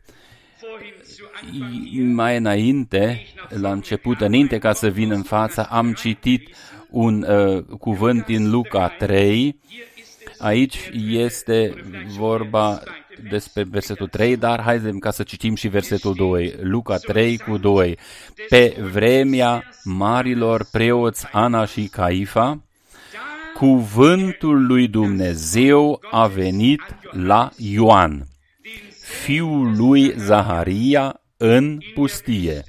Mai înainte, la început, înainte ca să vin în față, am citit un uh, cuvânt din Luca trei. Aici este vorba despre versetul trei, dar haideți ca să citim și versetul doi. Luca trei cu doi. Pe vremea marilor preoți Ana și Caifa, cuvântul lui Dumnezeu a venit la Ioan, fiul lui Zaharia, în pustie.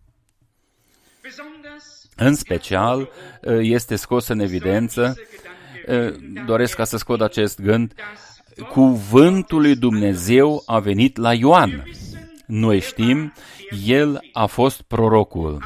În special, este scos în evidență, doresc ca să scot acest gând, cuvântul lui Dumnezeu a venit la Ioan. Noi știm, el a fost prorocul.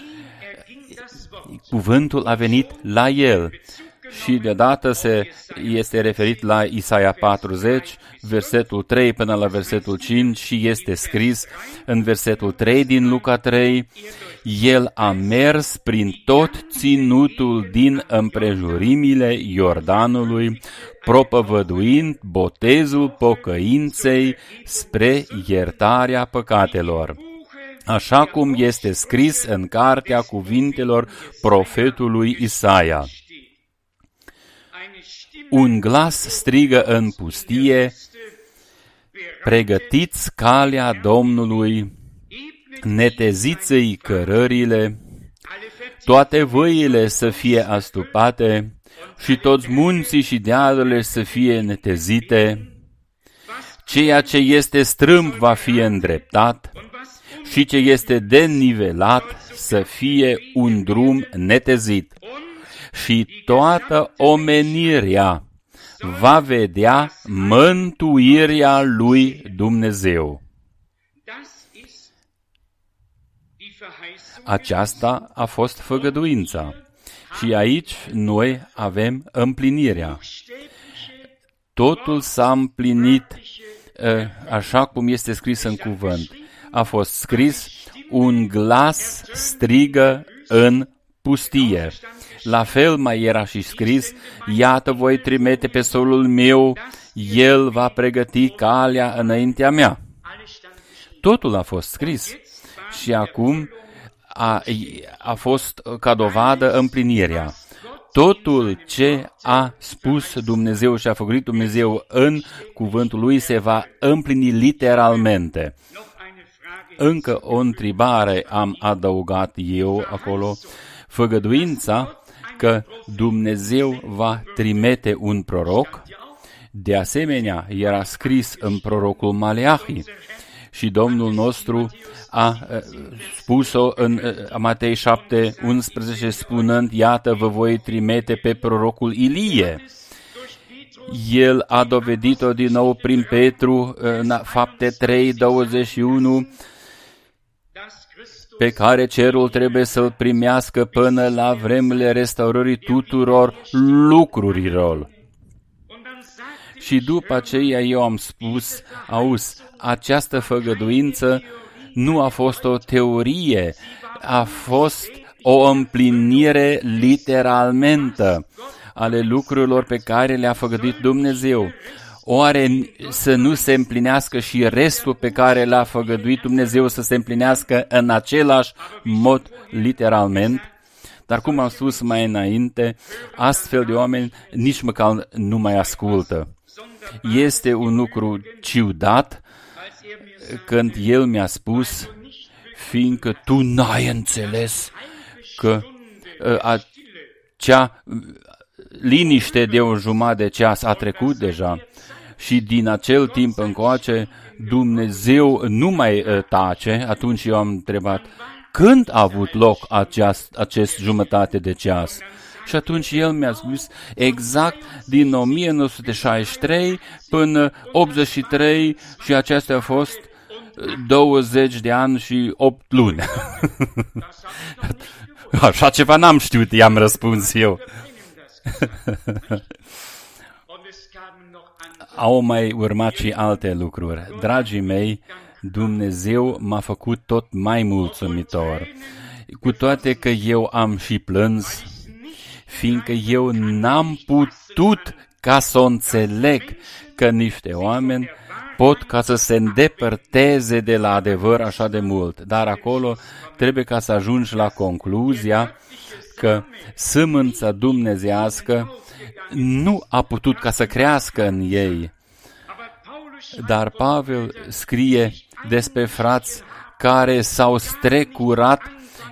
Cuvântul a venit la el. Și deodată se este referit la Isaia patruzeci, versetul trei până la versetul cinci și este scris în versetul trei din Luca trei, el a mers prin tot ținutul din împrejurimile Iordanului, propovăduind botezul pocăinței spre iertarea păcatelor, așa cum este scris în cartea cuvintelor profetului Isaia. Un glas strigă în pustie, pregătiți calea Domnului, neteziți-i cărările, toate văile să fie astupate și toți munții și dealurile să fie netezite. Ceea ce este strâmb va fi îndreptat și ce este denivelat să fie un drum netezit. Și toată omenirea va vedea mântuirea lui Dumnezeu. Aceasta a fost făgăduința. Și aici noi avem împlinirea. Totul s-a împlinit așa cum este scris în cuvânt. A fost scris, un glas strigă în pustie. La fel mai era și scris, iată voi trimite pe solul meu, el va pregăti calea înaintea mea. Totul a fost scris și acum a, a fost ca dovadă împlinirea. Totul ce a spus Dumnezeu și a făcut Dumnezeu în cuvântul lui se va împlini literalmente. Încă o întrebare am adăugat eu acolo, făgăduința că Dumnezeu va trimite un proroc. De asemenea, era scris în prorocul Maleahi și Domnul nostru a spus-o în Matei șapte unsprezece spunând, iată vă voi trimite pe prorocul Ilie. El a dovedit-o din nou prin Petru în Fapte trei douăzeci și unu, pe care cerul trebuie să-l primească până la vremurile restaurării tuturor lucrurilor. Și după aceea eu am spus, auzi, această făgăduință nu a fost o teorie, a fost o împlinire literalmente ale lucrurilor pe care le-a făgăduit Dumnezeu. Oare să nu se împlinească și restul pe care l-a făgăduit Dumnezeu să se împlinească în același mod literalmente? Dar cum am spus mai înainte, astfel de oameni nici măcar nu mai ascultă. Este un lucru ciudat când el mi-a spus, fiindcă tu n-ai înțeles că acea liniște de o jumătate de ceas a trecut deja și din acel timp încoace Dumnezeu nu mai tace. Atunci eu am întrebat, când a avut loc aceast, acest jumătate de ceas? Și atunci el mi-a spus exact din o mie nouă sute șaizeci și trei până optzeci și trei și acestea a fost douăzeci de ani și opt luni. Așa ceva n-am știut, i-am răspuns eu. Au mai urmat și alte lucruri. Dragii mei, Dumnezeu m-a făcut tot mai mulțumitor. Cu toate că eu am și plâns, fiindcă eu n-am putut ca să o înțeleg că niște oameni pot ca să se îndepărteze de la adevăr așa de mult. Dar acolo trebuie ca să ajungi la concluzia că sămânța dumnezeiască nu a putut ca să crească în ei. Dar Pavel scrie despre frați care s-au strecurat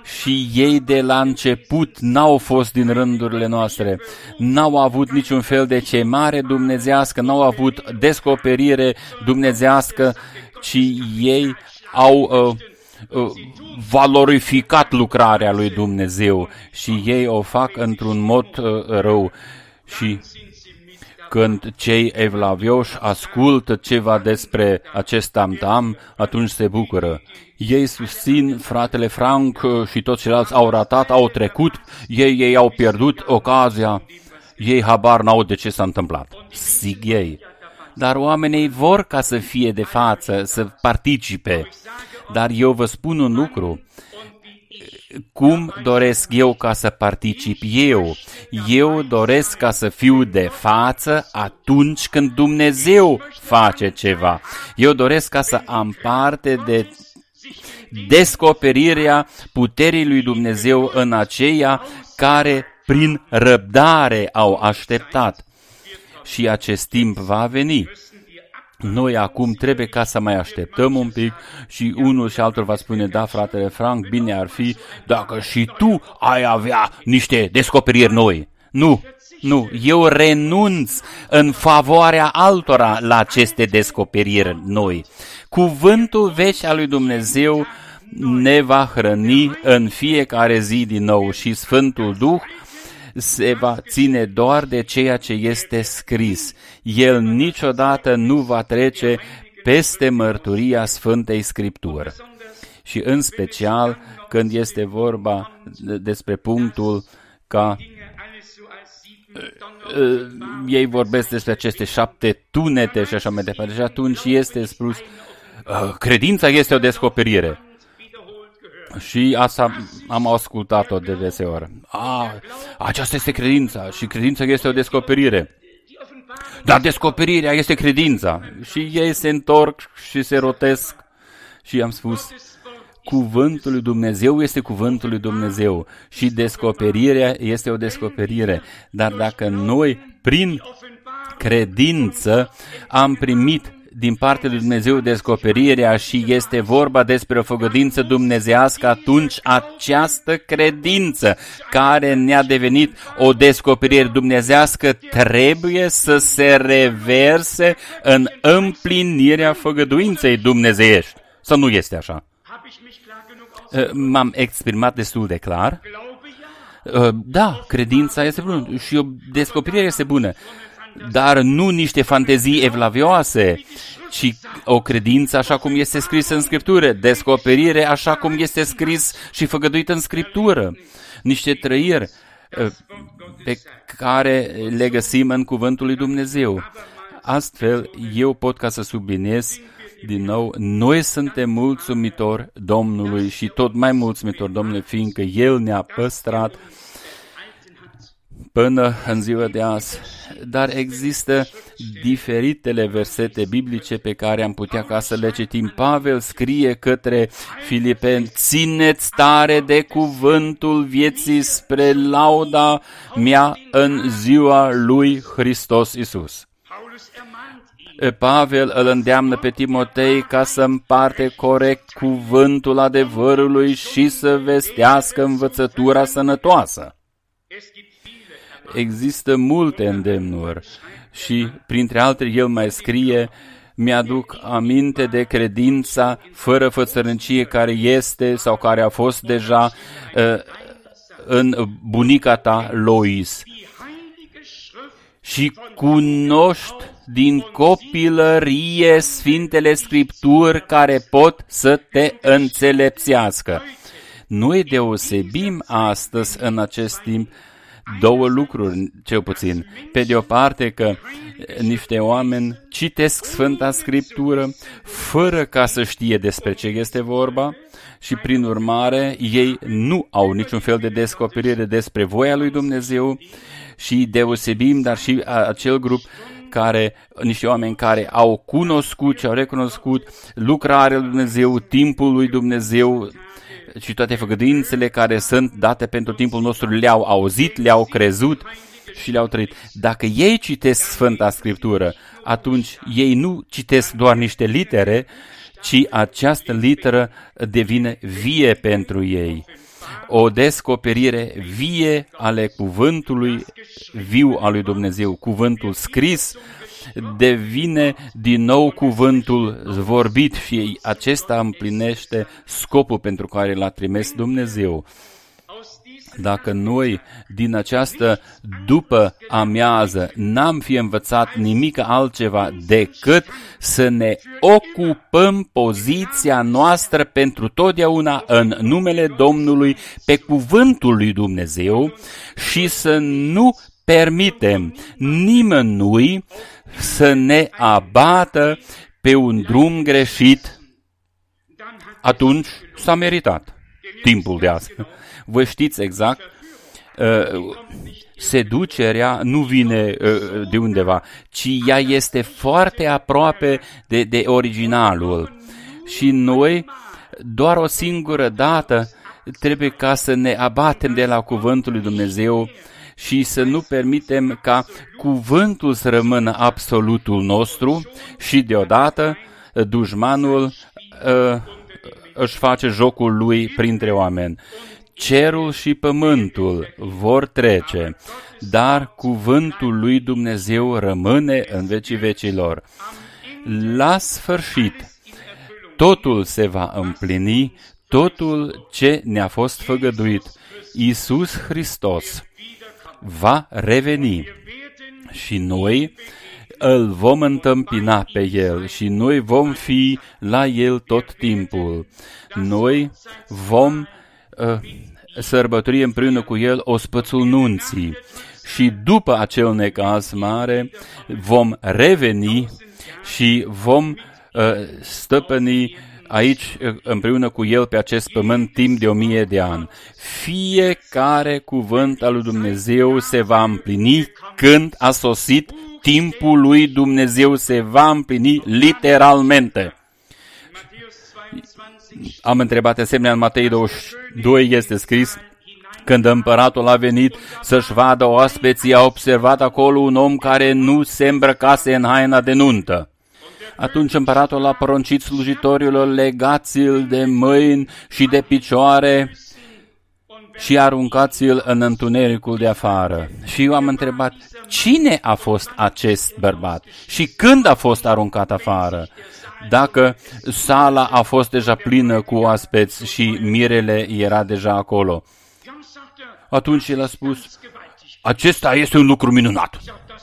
și ei de la început n-au fost din rândurile noastre, n-au avut niciun fel de chemare dumnezească, n-au avut descoperire dumnezească, ci ei au uh, uh, valorificat lucrarea lui Dumnezeu și ei o fac într-un mod uh, rău. Și când cei evlavioși ascultă ceva despre acest tam-tam, atunci se bucură. Ei susțin, fratele Frank și toți ceilalți au ratat, au trecut, ei, ei au pierdut ocazia, ei habar n-au de ce s-a întâmplat. Zic ei. Dar oamenii vor ca să fie de față, să participe. Dar eu vă spun un lucru. Cum doresc eu ca să particip eu? Eu doresc ca să fiu de față atunci când Dumnezeu face ceva. Eu doresc ca să am parte de descoperirea puterii lui Dumnezeu în aceia care prin răbdare au așteptat. Și acest timp va veni. Noi acum trebuie ca să mai așteptăm un pic și unul și altul va spune, da, fratele Frank, bine ar fi dacă și tu ai avea niște descoperiri noi. Nu, nu, eu renunț în favoarea altora la aceste descoperiri noi. Cuvântul vechi al lui Dumnezeu ne va hrăni în fiecare zi din nou și Sfântul Duh se va ține doar de ceea ce este scris. El niciodată nu va trece peste mărturia Sfântei Scripturi. Și în special când este vorba despre punctul ca uh, ei vorbesc despre aceste șapte tunete și așa mai departe. Și atunci este spus, uh, credința este o descoperire. Și asta am ascultat-o de deseori. A, aceasta este credința și credința este o descoperire. Dar descoperirea este credința. Și ei se întorc și se rotesc. Și am spus, cuvântul lui Dumnezeu este cuvântul lui Dumnezeu și descoperirea este o descoperire. Dar dacă noi, prin credință, am primit din partea lui Dumnezeu descoperirea și este vorba despre o făgăduință dumnezească, atunci această credință care ne-a devenit o descoperire dumnezească trebuie să se reverse în împlinirea făgăduinței dumnezeiești. Să nu este așa. M-am exprimat destul de clar. Da, credința este bună și o descoperire este bună. Dar nu niște fantezii evlavioase, ci o credință așa cum este scris în Scriptură, descoperire așa cum este scris și făgăduit în Scriptură, niște trăiri pe care le găsim în Cuvântul lui Dumnezeu. Astfel, eu pot ca să subliniez din nou, noi suntem mulțumitori Domnului și tot mai mulțumitori Domnului, fiindcă El ne-a păstrat până în ziua de azi. Dar există diferitele versete biblice pe care am putea ca să le citim. Pavel scrie către Filipeni, țineți tare de cuvântul vieții spre lauda mea în ziua lui Hristos Iisus. Pavel îl îndeamnă pe Timotei ca să împarte corect cuvântul adevărului și să vestească învățătura sănătoasă. Există multe îndemnuri și, printre altele, el mai scrie, mi-aduc aminte de credința fără fățărnicie care este sau care a fost deja uh, în bunica ta, Lois. Și cunoști din copilărie Sfintele Scripturi care pot să te înțelepțească. Noi deosebim astăzi în acest timp două lucruri, cel puțin. Pe de o parte că niște oameni citesc Sfânta Scriptură fără ca să știe despre ce este vorba și prin urmare ei nu au niciun fel de descoperire despre voia lui Dumnezeu și deosebim, dar și acel grup care, niște oameni care au cunoscut și au recunoscut lucrarea lui Dumnezeu, timpul lui Dumnezeu și toate făgăduințele care sunt date pentru timpul nostru le-au auzit, le-au crezut și le-au trăit. Dacă ei citesc Sfânta Scriptură, atunci ei nu citesc doar niște litere, ci această literă devine vie pentru ei. o descoperire vie ale cuvântului viu al lui Dumnezeu. Cuvântul scris devine din nou cuvântul vorbit și acesta împlinește scopul pentru care l-a trimis Dumnezeu. Dacă noi din această după amiază n-am fi învățat nimic altceva decât să ne ocupăm poziția noastră pentru totdeauna în numele Domnului pe cuvântul lui Dumnezeu și să nu permitem nimănui să ne abată pe un drum greșit, atunci s-a meritat timpul de azi. Vă știți exact, uh, seducerea nu vine uh, de undeva, ci ea este foarte aproape de, de originalul. Și noi, doar o singură dată, trebuie ca să ne abatem de la cuvântul lui Dumnezeu și să nu permitem ca cuvântul să rămână absolutul nostru și deodată dușmanul uh, își face jocul lui printre oameni. Cerul și pământul vor trece, dar cuvântul lui Dumnezeu rămâne în vecii vecilor. La sfârșit, totul se va împlini, totul ce ne-a fost făgăduit. Iisus Hristos va reveni și noi îl vom întâmpina pe El și noi vom fi la El tot timpul. Noi vom uh, sărbători împreună cu El ospățul nunții și după acel necaz mare vom reveni și vom uh, stăpâni aici împreună cu El pe acest pământ timp de o mie de ani. Fiecare cuvânt al lui Dumnezeu se va împlini când a sosit timpul lui Dumnezeu, se va împlini literalmente. Am întrebat asemenea în Matei douăzeci și doi, este scris, când împăratul a venit să-și vadă oaspeții, a observat acolo un om care nu se îmbrăcase în haina de nuntă. Atunci împăratul a poruncit slujitorilor, legați-l de mâini și de picioare și aruncați-l în întunericul de afară. Și eu am întrebat, cine a fost acest bărbat și când a fost aruncat afară? Dacă sala a fost deja plină cu oaspeți și mirele era deja acolo. Atunci el a spus, acesta este un lucru minunat.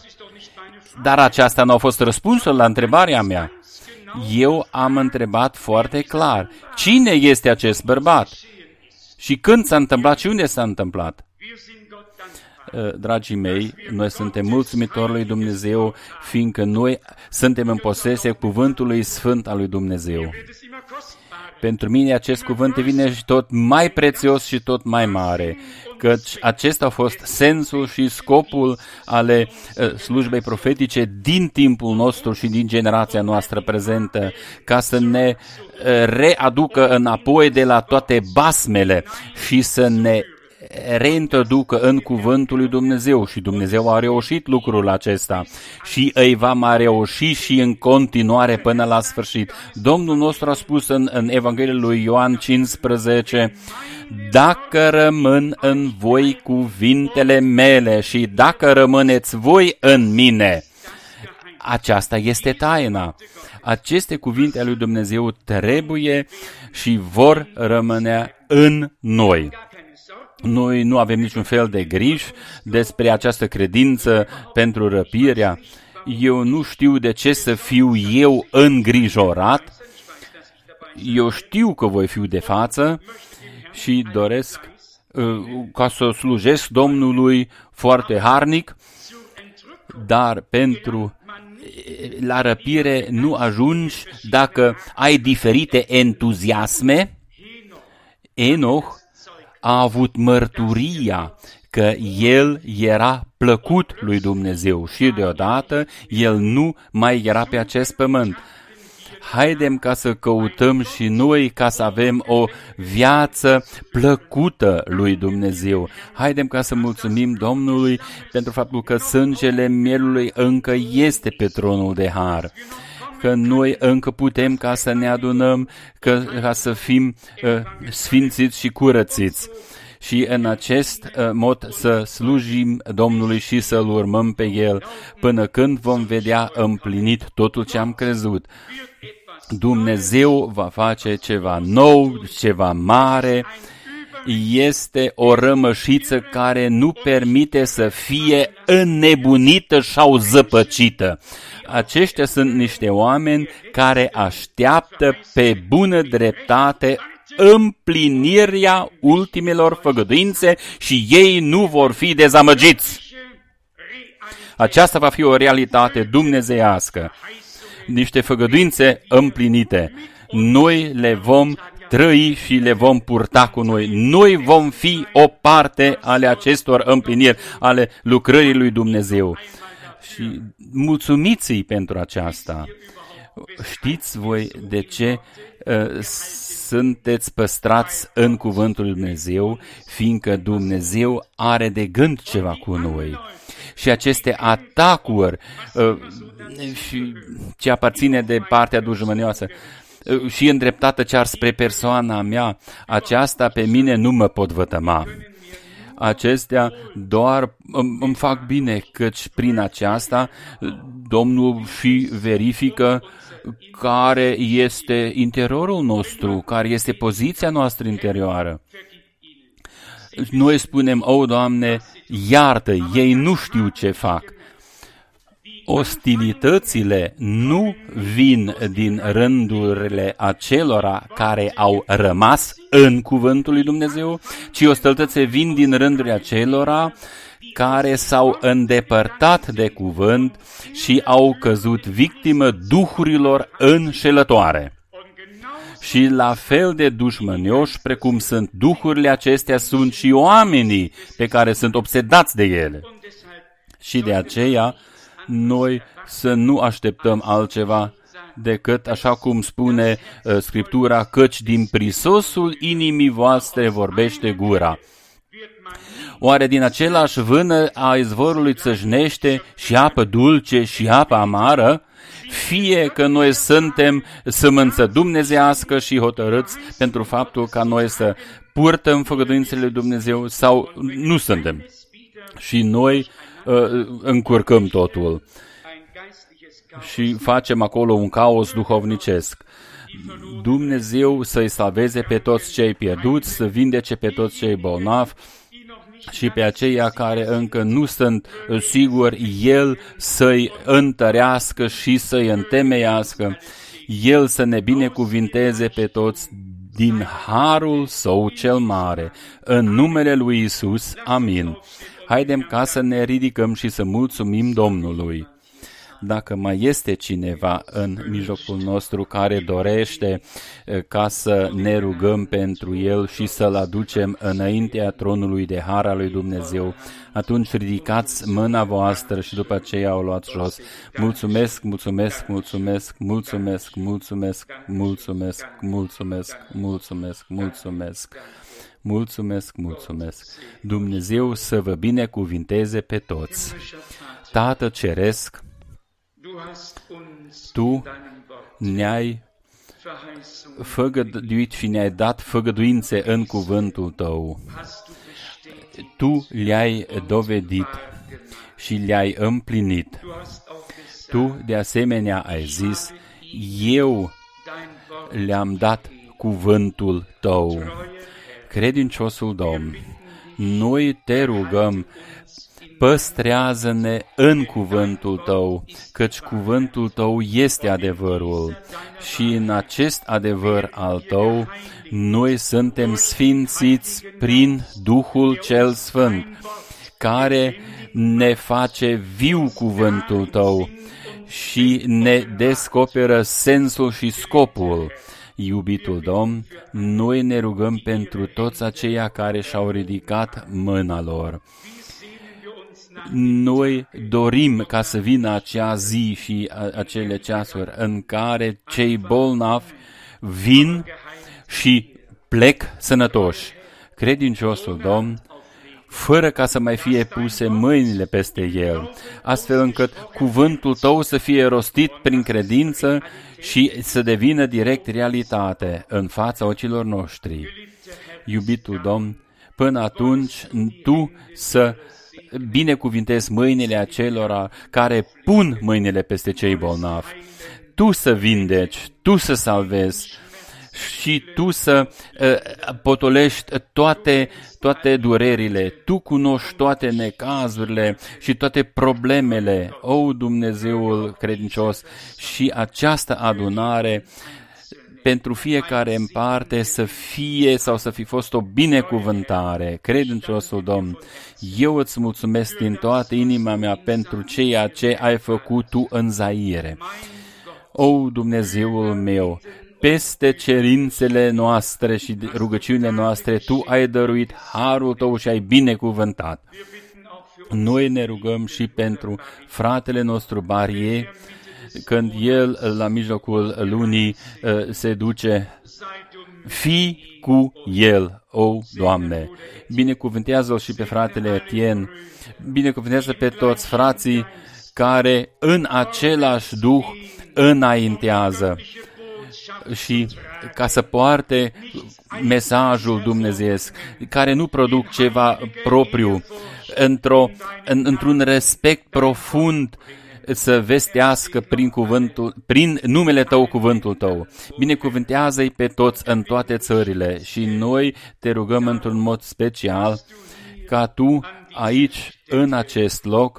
Dar aceasta nu a fost răspunsul la întrebarea mea. Eu am întrebat foarte clar, cine este acest bărbat? Și când s-a întâmplat și unde s-a întâmplat? Dragii mei, noi suntem mulțumitori lui Dumnezeu, fiindcă noi suntem în posesie cuvântului sfânt al lui Dumnezeu. Pentru mine acest cuvânt devine și tot mai prețios și tot mai mare, căci acesta a fost sensul și scopul ale uh, slujbei profetice din timpul nostru și din generația noastră prezentă, ca să ne uh, readucă înapoi de la toate basmele și să ne reintroducă în cuvântul lui Dumnezeu. Și Dumnezeu a reușit lucrul acesta și îi va mai reuși și în continuare până la sfârșit. Domnul nostru a spus în, în Evanghelia lui Ioan cincisprezece, dacă rămân în voi cuvintele mele și dacă rămâneți voi în mine. Aceasta este taina. Aceste cuvinte ale lui Dumnezeu trebuie și vor rămâne în noi. Noi nu avem niciun fel de griji despre această credință pentru răpirea. Eu nu știu de ce să fiu eu îngrijorat. Eu știu că voi fi de față și doresc uh, ca să slujesc Domnului foarte harnic, dar pentru la răpire nu ajungi dacă ai diferite entuziasme. Enoch a avut mărturia că el era plăcut lui Dumnezeu și deodată el nu mai era pe acest pământ. Haidem ca să căutăm și noi ca să avem o viață plăcută lui Dumnezeu. Haidem ca să mulțumim Domnului pentru faptul că sângele mielului încă este pe tronul de har. că noi încă putem ca să ne adunăm, că, ca să fim uh, sfințiți și curățiți. Și în acest uh, mod să slujim Domnului și să-L urmăm pe El, până când vom vedea împlinit totul ce am crezut. Dumnezeu va face ceva nou, ceva mare, este o rămășiță care nu permite să fie înnebunită sau zăpăcită. Aceștia sunt niște oameni care așteaptă pe bună dreptate împlinirea ultimelor făgăduințe și ei nu vor fi dezamăgiți. Aceasta va fi o realitate dumnezeiască. Niște făgăduințe împlinite. Noi le vom trăi și le vom purta cu noi. Noi vom fi o parte ale acestor împliniri, ale lucrării lui Dumnezeu. Și mulțumiți-i pentru aceasta. Știți voi de ce uh, sunteți păstrați în cuvântul lui Dumnezeu, fiindcă Dumnezeu are de gând ceva cu noi. Și aceste atacuri uh, și ce aparține de partea dușmănioasă uh, și îndreptată chiar spre persoana mea, aceasta pe mine nu mă pot vătăma. Acestea doar îmi, îmi fac bine, căci prin aceasta Domnul și verifică care este interiorul nostru, care este poziția noastră interioară. Noi spunem, o, Doamne, iartă, ei nu știu ce fac. Ostilitățile nu vin din rândurile acelora care au rămas în cuvântul lui Dumnezeu, ci ostilitățile vin din rândurile acelora care s-au îndepărtat de cuvânt și au căzut victimă duhurilor înșelătoare. Și la fel de dușmănioși precum sunt duhurile acestea, sunt și oamenii pe care sunt obsedați de ele. Și de aceea noi să nu așteptăm altceva decât, așa cum spune uh, Scriptura, căci din prisosul inimii voastre vorbește gura. Oare din același vână a izvorului țășnește și apă dulce și apă amară? Fie că noi suntem sămânță dumnezeiască și hotărâți pentru faptul ca noi să purtăm făgăduințele lui Dumnezeu sau nu suntem. Și noi uh, încurcăm totul și facem acolo un caos duhovnicesc. Dumnezeu să-i salveze pe toți cei pierduți, să vindece pe toți cei bolnavi și pe aceia care încă nu sunt siguri, El să-i întărească și să-i întemeiască, El să ne binecuvinteze pe toți din harul Său cel mare. În numele lui Iisus, amin. Haidem ca să ne ridicăm și să mulțumim Domnului. Dacă mai este cineva în mijlocul nostru care dorește ca să ne rugăm pentru el și să-l aducem înaintea tronului de har al lui Dumnezeu, atunci ridicați mâna voastră și după aceea o luați jos. Mulțumesc, mulțumesc, mulțumesc, mulțumesc, mulțumesc, mulțumesc, mulțumesc, mulțumesc, mulțumesc. Mulțumesc, mulțumesc. Dumnezeu să vă binecuvinteze pe toți. Tată Ceresc, Tu ne-ai făgăduit și ne-ai dat făgăduințe în cuvântul Tău. Tu le-ai dovedit și le-ai împlinit. Tu, de asemenea, ai zis, eu le-am dat cuvântul Tău. Credinciosul Domn, noi Te rugăm, păstrează-ne în cuvântul Tău, căci cuvântul Tău este adevărul și în acest adevăr al Tău noi suntem sfințiți prin Duhul cel Sfânt, care ne face viu cuvântul Tău și ne descoperă sensul și scopul. Iubitul Domn, noi ne rugăm pentru toți aceia care și-au ridicat mâna lor. Noi dorim ca să vină acea zi și acele ceasuri în care cei bolnavi vin și plec sănătoși. Credinciosul Domn, fără ca să mai fie puse mâinile peste el, astfel încât cuvântul tău să fie rostit prin credință și să devină direct realitate în fața ochilor noștri. Iubitul Domn, până atunci tu să binecuvintezi mâinile acelora care pun mâinile peste cei bolnavi. Tu să vindeci, tu să salvezi și tu să uh, potolești toate, toate durerile. Tu cunoști toate necazurile și toate problemele, o Dumnezeul credincios, și această adunare pentru fiecare în parte să fie sau să fi fost o binecuvântare. Credinciosul Domn, eu îți mulțumesc din toată inima mea pentru ceea ce ai făcut tu în Zaire. O Dumnezeul meu, peste cerințele noastre și rugăciunile noastre, tu ai dăruit harul tău și ai binecuvântat. Noi ne rugăm și pentru fratele nostru Barie, când el la mijlocul lunii se duce, fii cu el, o Doamne. Binecuvântează-l și pe fratele Etienne, binecuvântează pe toți frații care în același duh înaintează și ca să poarte mesajul dumnezeiesc, care nu produc ceva propriu, într-o, în, într-un respect profund, să vestească prin cuvântul, prin numele tău cuvântul tău. Binecuvântează-i pe toți în toate țările și noi te rugăm într-un mod special ca tu aici, în acest loc,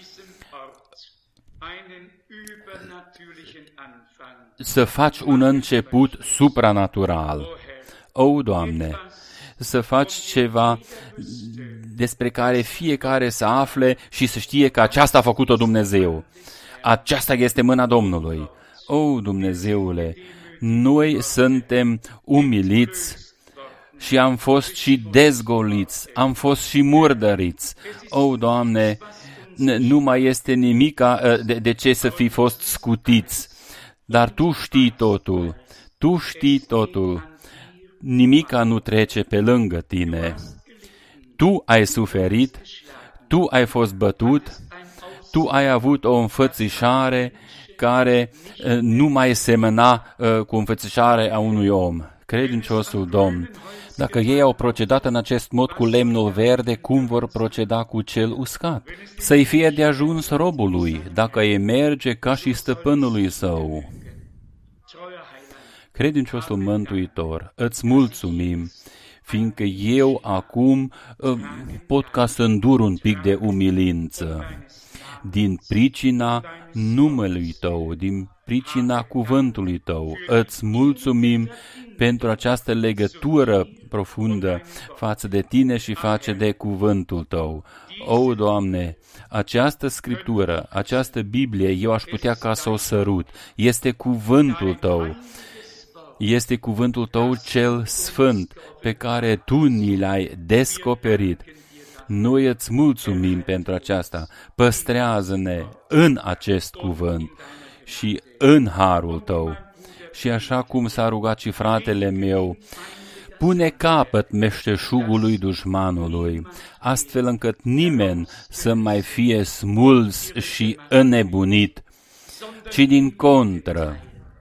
să faci un început supranatural. O, Doamne, să faci ceva despre care fiecare să afle și să știe că aceasta a făcut-o Dumnezeu. Aceasta este mâna Domnului. O, Dumnezeule, noi suntem umiliți și am fost și dezgoliți, am fost și murdăriți. O, Doamne, nu mai este nimica de, de ce să fi fost scutiți. Dar Tu știi totul, Tu știi totul, nimica nu trece pe lângă Tine. Tu ai suferit, Tu ai fost bătut, Tu ai avut o înfățișare care nu mai semăna cu înfățișare a unui om. Credinciosul Domn, dacă ei au procedat în acest mod cu lemnul verde, cum vor proceda cu cel uscat? Să-i fie de ajuns robului, dacă ei merge ca și stăpânului său. Credinciosul Mântuitor, îți mulțumim, fiindcă eu acum pot ca să îndur un pic de umilință. Din pricina numelui Tău, din pricina cuvântului Tău, îți mulțumim pentru această legătură profundă față de Tine și față de cuvântul Tău. O, Doamne, această Scriptură, această Biblie, eu aș putea ca să o sărut. Este cuvântul Tău. Este cuvântul Tău cel sfânt pe care Tu ni l-ai descoperit. Noi îți mulțumim pentru aceasta. Păstrează-ne în acest cuvânt și în harul Tău. Și așa cum s-a rugat și fratele meu, pune capăt meșteșugului dușmanului, astfel încât nimeni să mai fie smuls și înnebunit, ci din contră,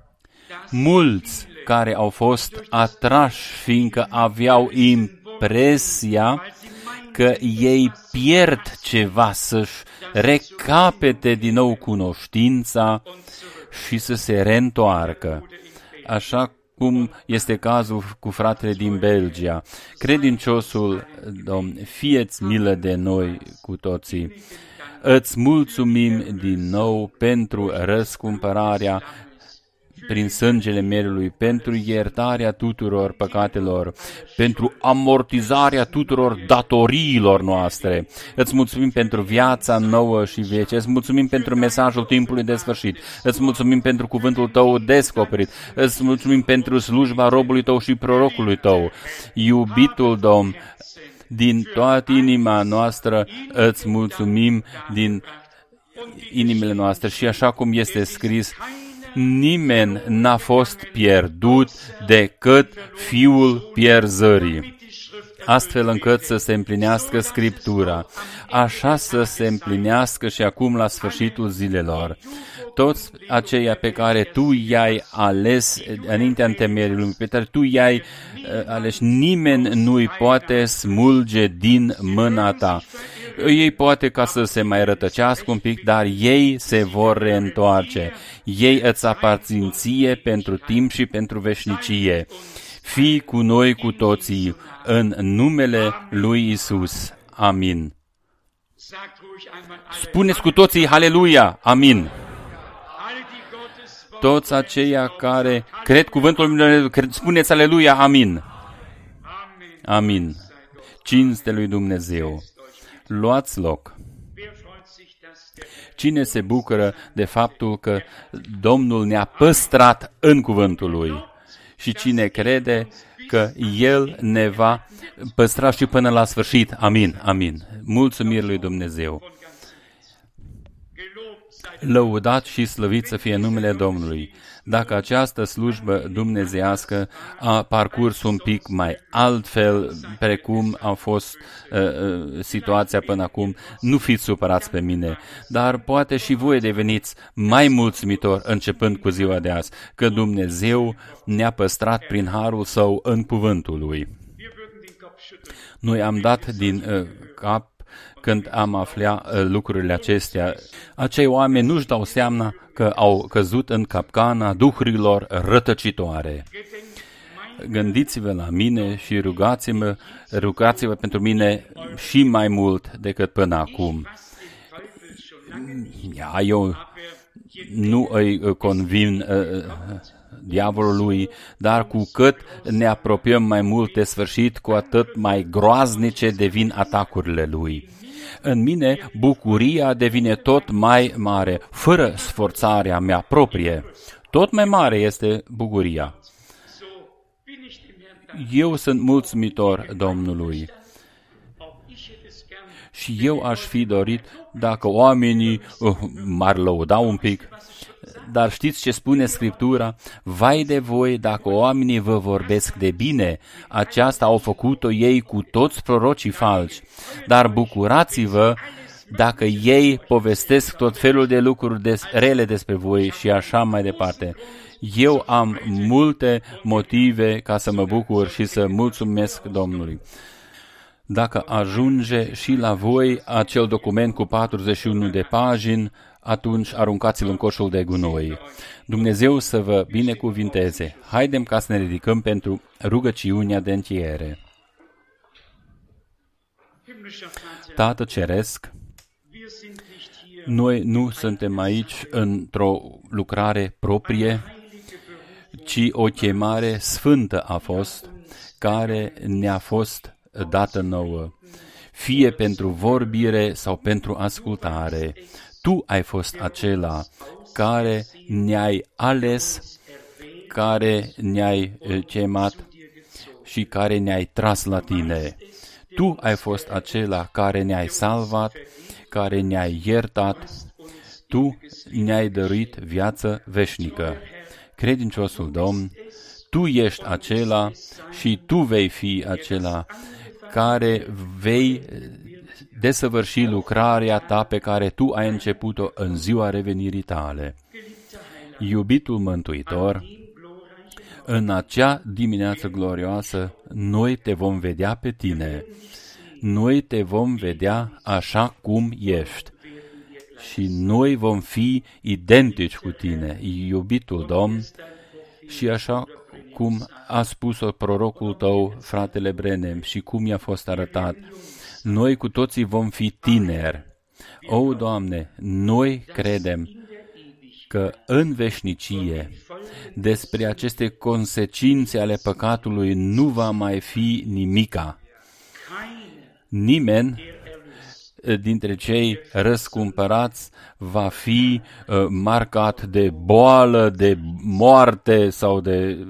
mulți care au fost atrași, fiindcă aveau impresia că ei pierd ceva, să-și recapete din nou cunoștința și să se reîntoarcă. Așa cum este cazul cu fratele din Belgia. Credinciosul Domn, fie-ți milă de noi cu toții. Îți mulțumim din nou pentru răscumpărarea prin sângele Mielului, pentru iertarea tuturor păcatelor, pentru amortizarea tuturor datoriilor noastre. Îți mulțumim pentru viața nouă și vecie. Îți mulțumim pentru mesajul timpului de sfârșit. Îți mulțumim pentru cuvântul Tău descoperit. Îți mulțumim pentru slujba robului Tău și prorocului Tău. Iubitul Domn, din toată inima noastră îți mulțumim, din inimile noastre. Și așa cum este scris, nimeni n-a fost pierdut decât fiul pierzării. astfel încât să se împlinească Scriptura, așa să se împlinească și acum la sfârșitul zilelor. Toți aceia pe care Tu i-ai ales înaintea întemeierii lumii, pe care Tu i-ai uh, ales, nimeni nu-i poate smulge din mâna Ta. Ei poate ca să se mai rătăcească un pic, dar ei se vor reîntoarce. Ei îți aparțin ție pentru timp și pentru veșnicie. Fii cu noi cu toții, în numele lui Isus. Amin. Spuneți cu toții, haleluia, amin. Toți aceia care cred cuvântul lui, spuneți aleluia, amin. Amin. Cinste lui Dumnezeu. Luați loc. Cine se bucură de faptul că Domnul ne-a păstrat în cuvântul Lui și cine crede că El ne va păstra și până la sfârșit. Amin, amin. Mulțumiri lui Dumnezeu. Lăudat și slăvit să fie numele Domnului. Dacă această slujbă dumnezeiască a parcurs un pic mai altfel, precum a fost uh, uh, situația până acum, nu fiți supărați pe mine, dar poate și voi deveniți mai mulțumitori începând cu ziua de azi, că Dumnezeu ne-a păstrat prin harul Său în cuvântul Lui. Noi am dat din uh, cap când am aflat uh, lucrurile acestea. Acei oameni nu-și dau seama că au căzut în capcana duhurilor rătăcitoare. Gândiți-vă la mine și rugați-mă, rugați-vă pentru mine și mai mult decât până acum. Ja, eu nu îi convin uh, diavolului, dar cu cât ne apropiem mai mult de sfârșit, cu atât mai groaznice devin atacurile lui. În mine, bucuria devine tot mai mare, fără sforțarea mea proprie. Tot mai mare este bucuria. Eu sunt mulțumitor Domnului. Și eu aș fi dorit dacă oamenii uh, m-ar lăuda un pic. Dar știți ce spune Scriptura? Vai de voi dacă oamenii vă vorbesc de bine, aceasta au făcut-o ei cu toți prorocii falși. Dar bucurați-vă dacă ei povestesc tot felul de lucruri des, rele despre voi și așa mai departe. Eu am multe motive ca să mă bucur și să mulțumesc Domnului. Dacă ajunge și la voi acel document cu patruzeci și unu de pagini, atunci aruncați-l în coșul de gunoi. Dumnezeu să vă binecuvinteze. Haidem ca să ne ridicăm pentru rugăciunea de încheiere. Tată Ceresc, noi nu suntem aici într-o lucrare proprie, ci o chemare sfântă a fost, care ne-a fost dată nouă, fie pentru vorbire sau pentru ascultare. Tu ai fost acela care ne-ai ales, care ne-ai chemat și care ne-ai tras la tine. Tu ai fost acela care ne-ai salvat, care ne-ai iertat. Tu ne-ai dăruit viață veșnică. Credinciosul Domn, Tu ești acela și Tu vei fi acela care vei desăvârși lucrarea Ta pe care Tu ai început-o în ziua revenirii Tale. Iubitul Mântuitor, în acea dimineață glorioasă, noi Te vom vedea pe Tine. Noi Te vom vedea așa cum ești. Și noi vom fi identici cu Tine, iubitul Domn, și așa cum a spus-o prorocul Tău, fratele Brenem, și cum i-a fost arătat, noi cu toții vom fi tineri. O, Doamne, noi credem că în veșnicie despre aceste consecințe ale păcatului nu va mai fi nimica. Nimeni dintre cei răscumpărați va fi uh, marcat de boală, de moarte sau de...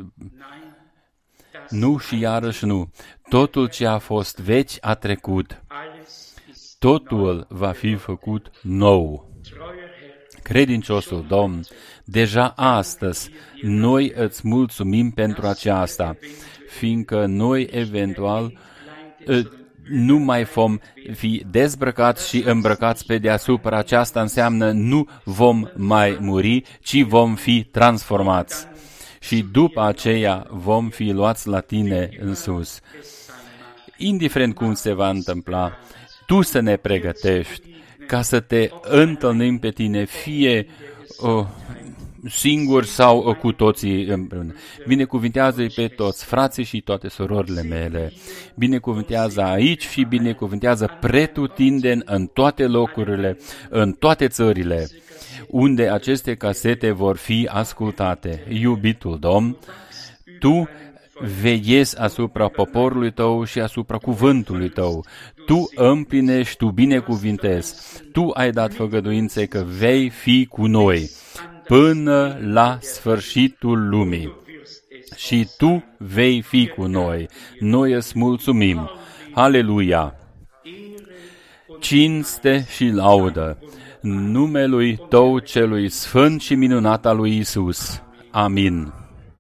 Nu și iarăși nu. Totul ce a fost vechi a trecut. Totul va fi făcut nou. Credinciosul Domn, deja astăzi noi îți mulțumim pentru aceasta, fiindcă noi eventual nu mai vom fi dezbrăcați și îmbrăcați pe deasupra. Aceasta înseamnă nu vom mai muri, ci vom fi transformați. Și după aceea vom fi luați la tine în sus. Indiferent cum se va întâmpla, tu să ne pregătești ca să te întâlnim pe tine, fie uh, singur sau uh, cu toții împreună. Binecuvintează-i pe toți frații și toate surorile mele. Binecuvintează aici și binecuvintează pretutindeni în toate locurile, în toate țările, unde aceste casete vor fi ascultate. Iubitul Domn, tu veghezi asupra poporului tău și asupra cuvântului tău. Tu împlinești, tu binecuvintezi. Tu ai dat făgăduințe că vei fi cu noi până la sfârșitul lumii. Și tu vei fi cu noi. Noi îți mulțumim. Aleluia! Cinste și laudă numelui tău celui sfânt și minunat al lui Isus. Amin.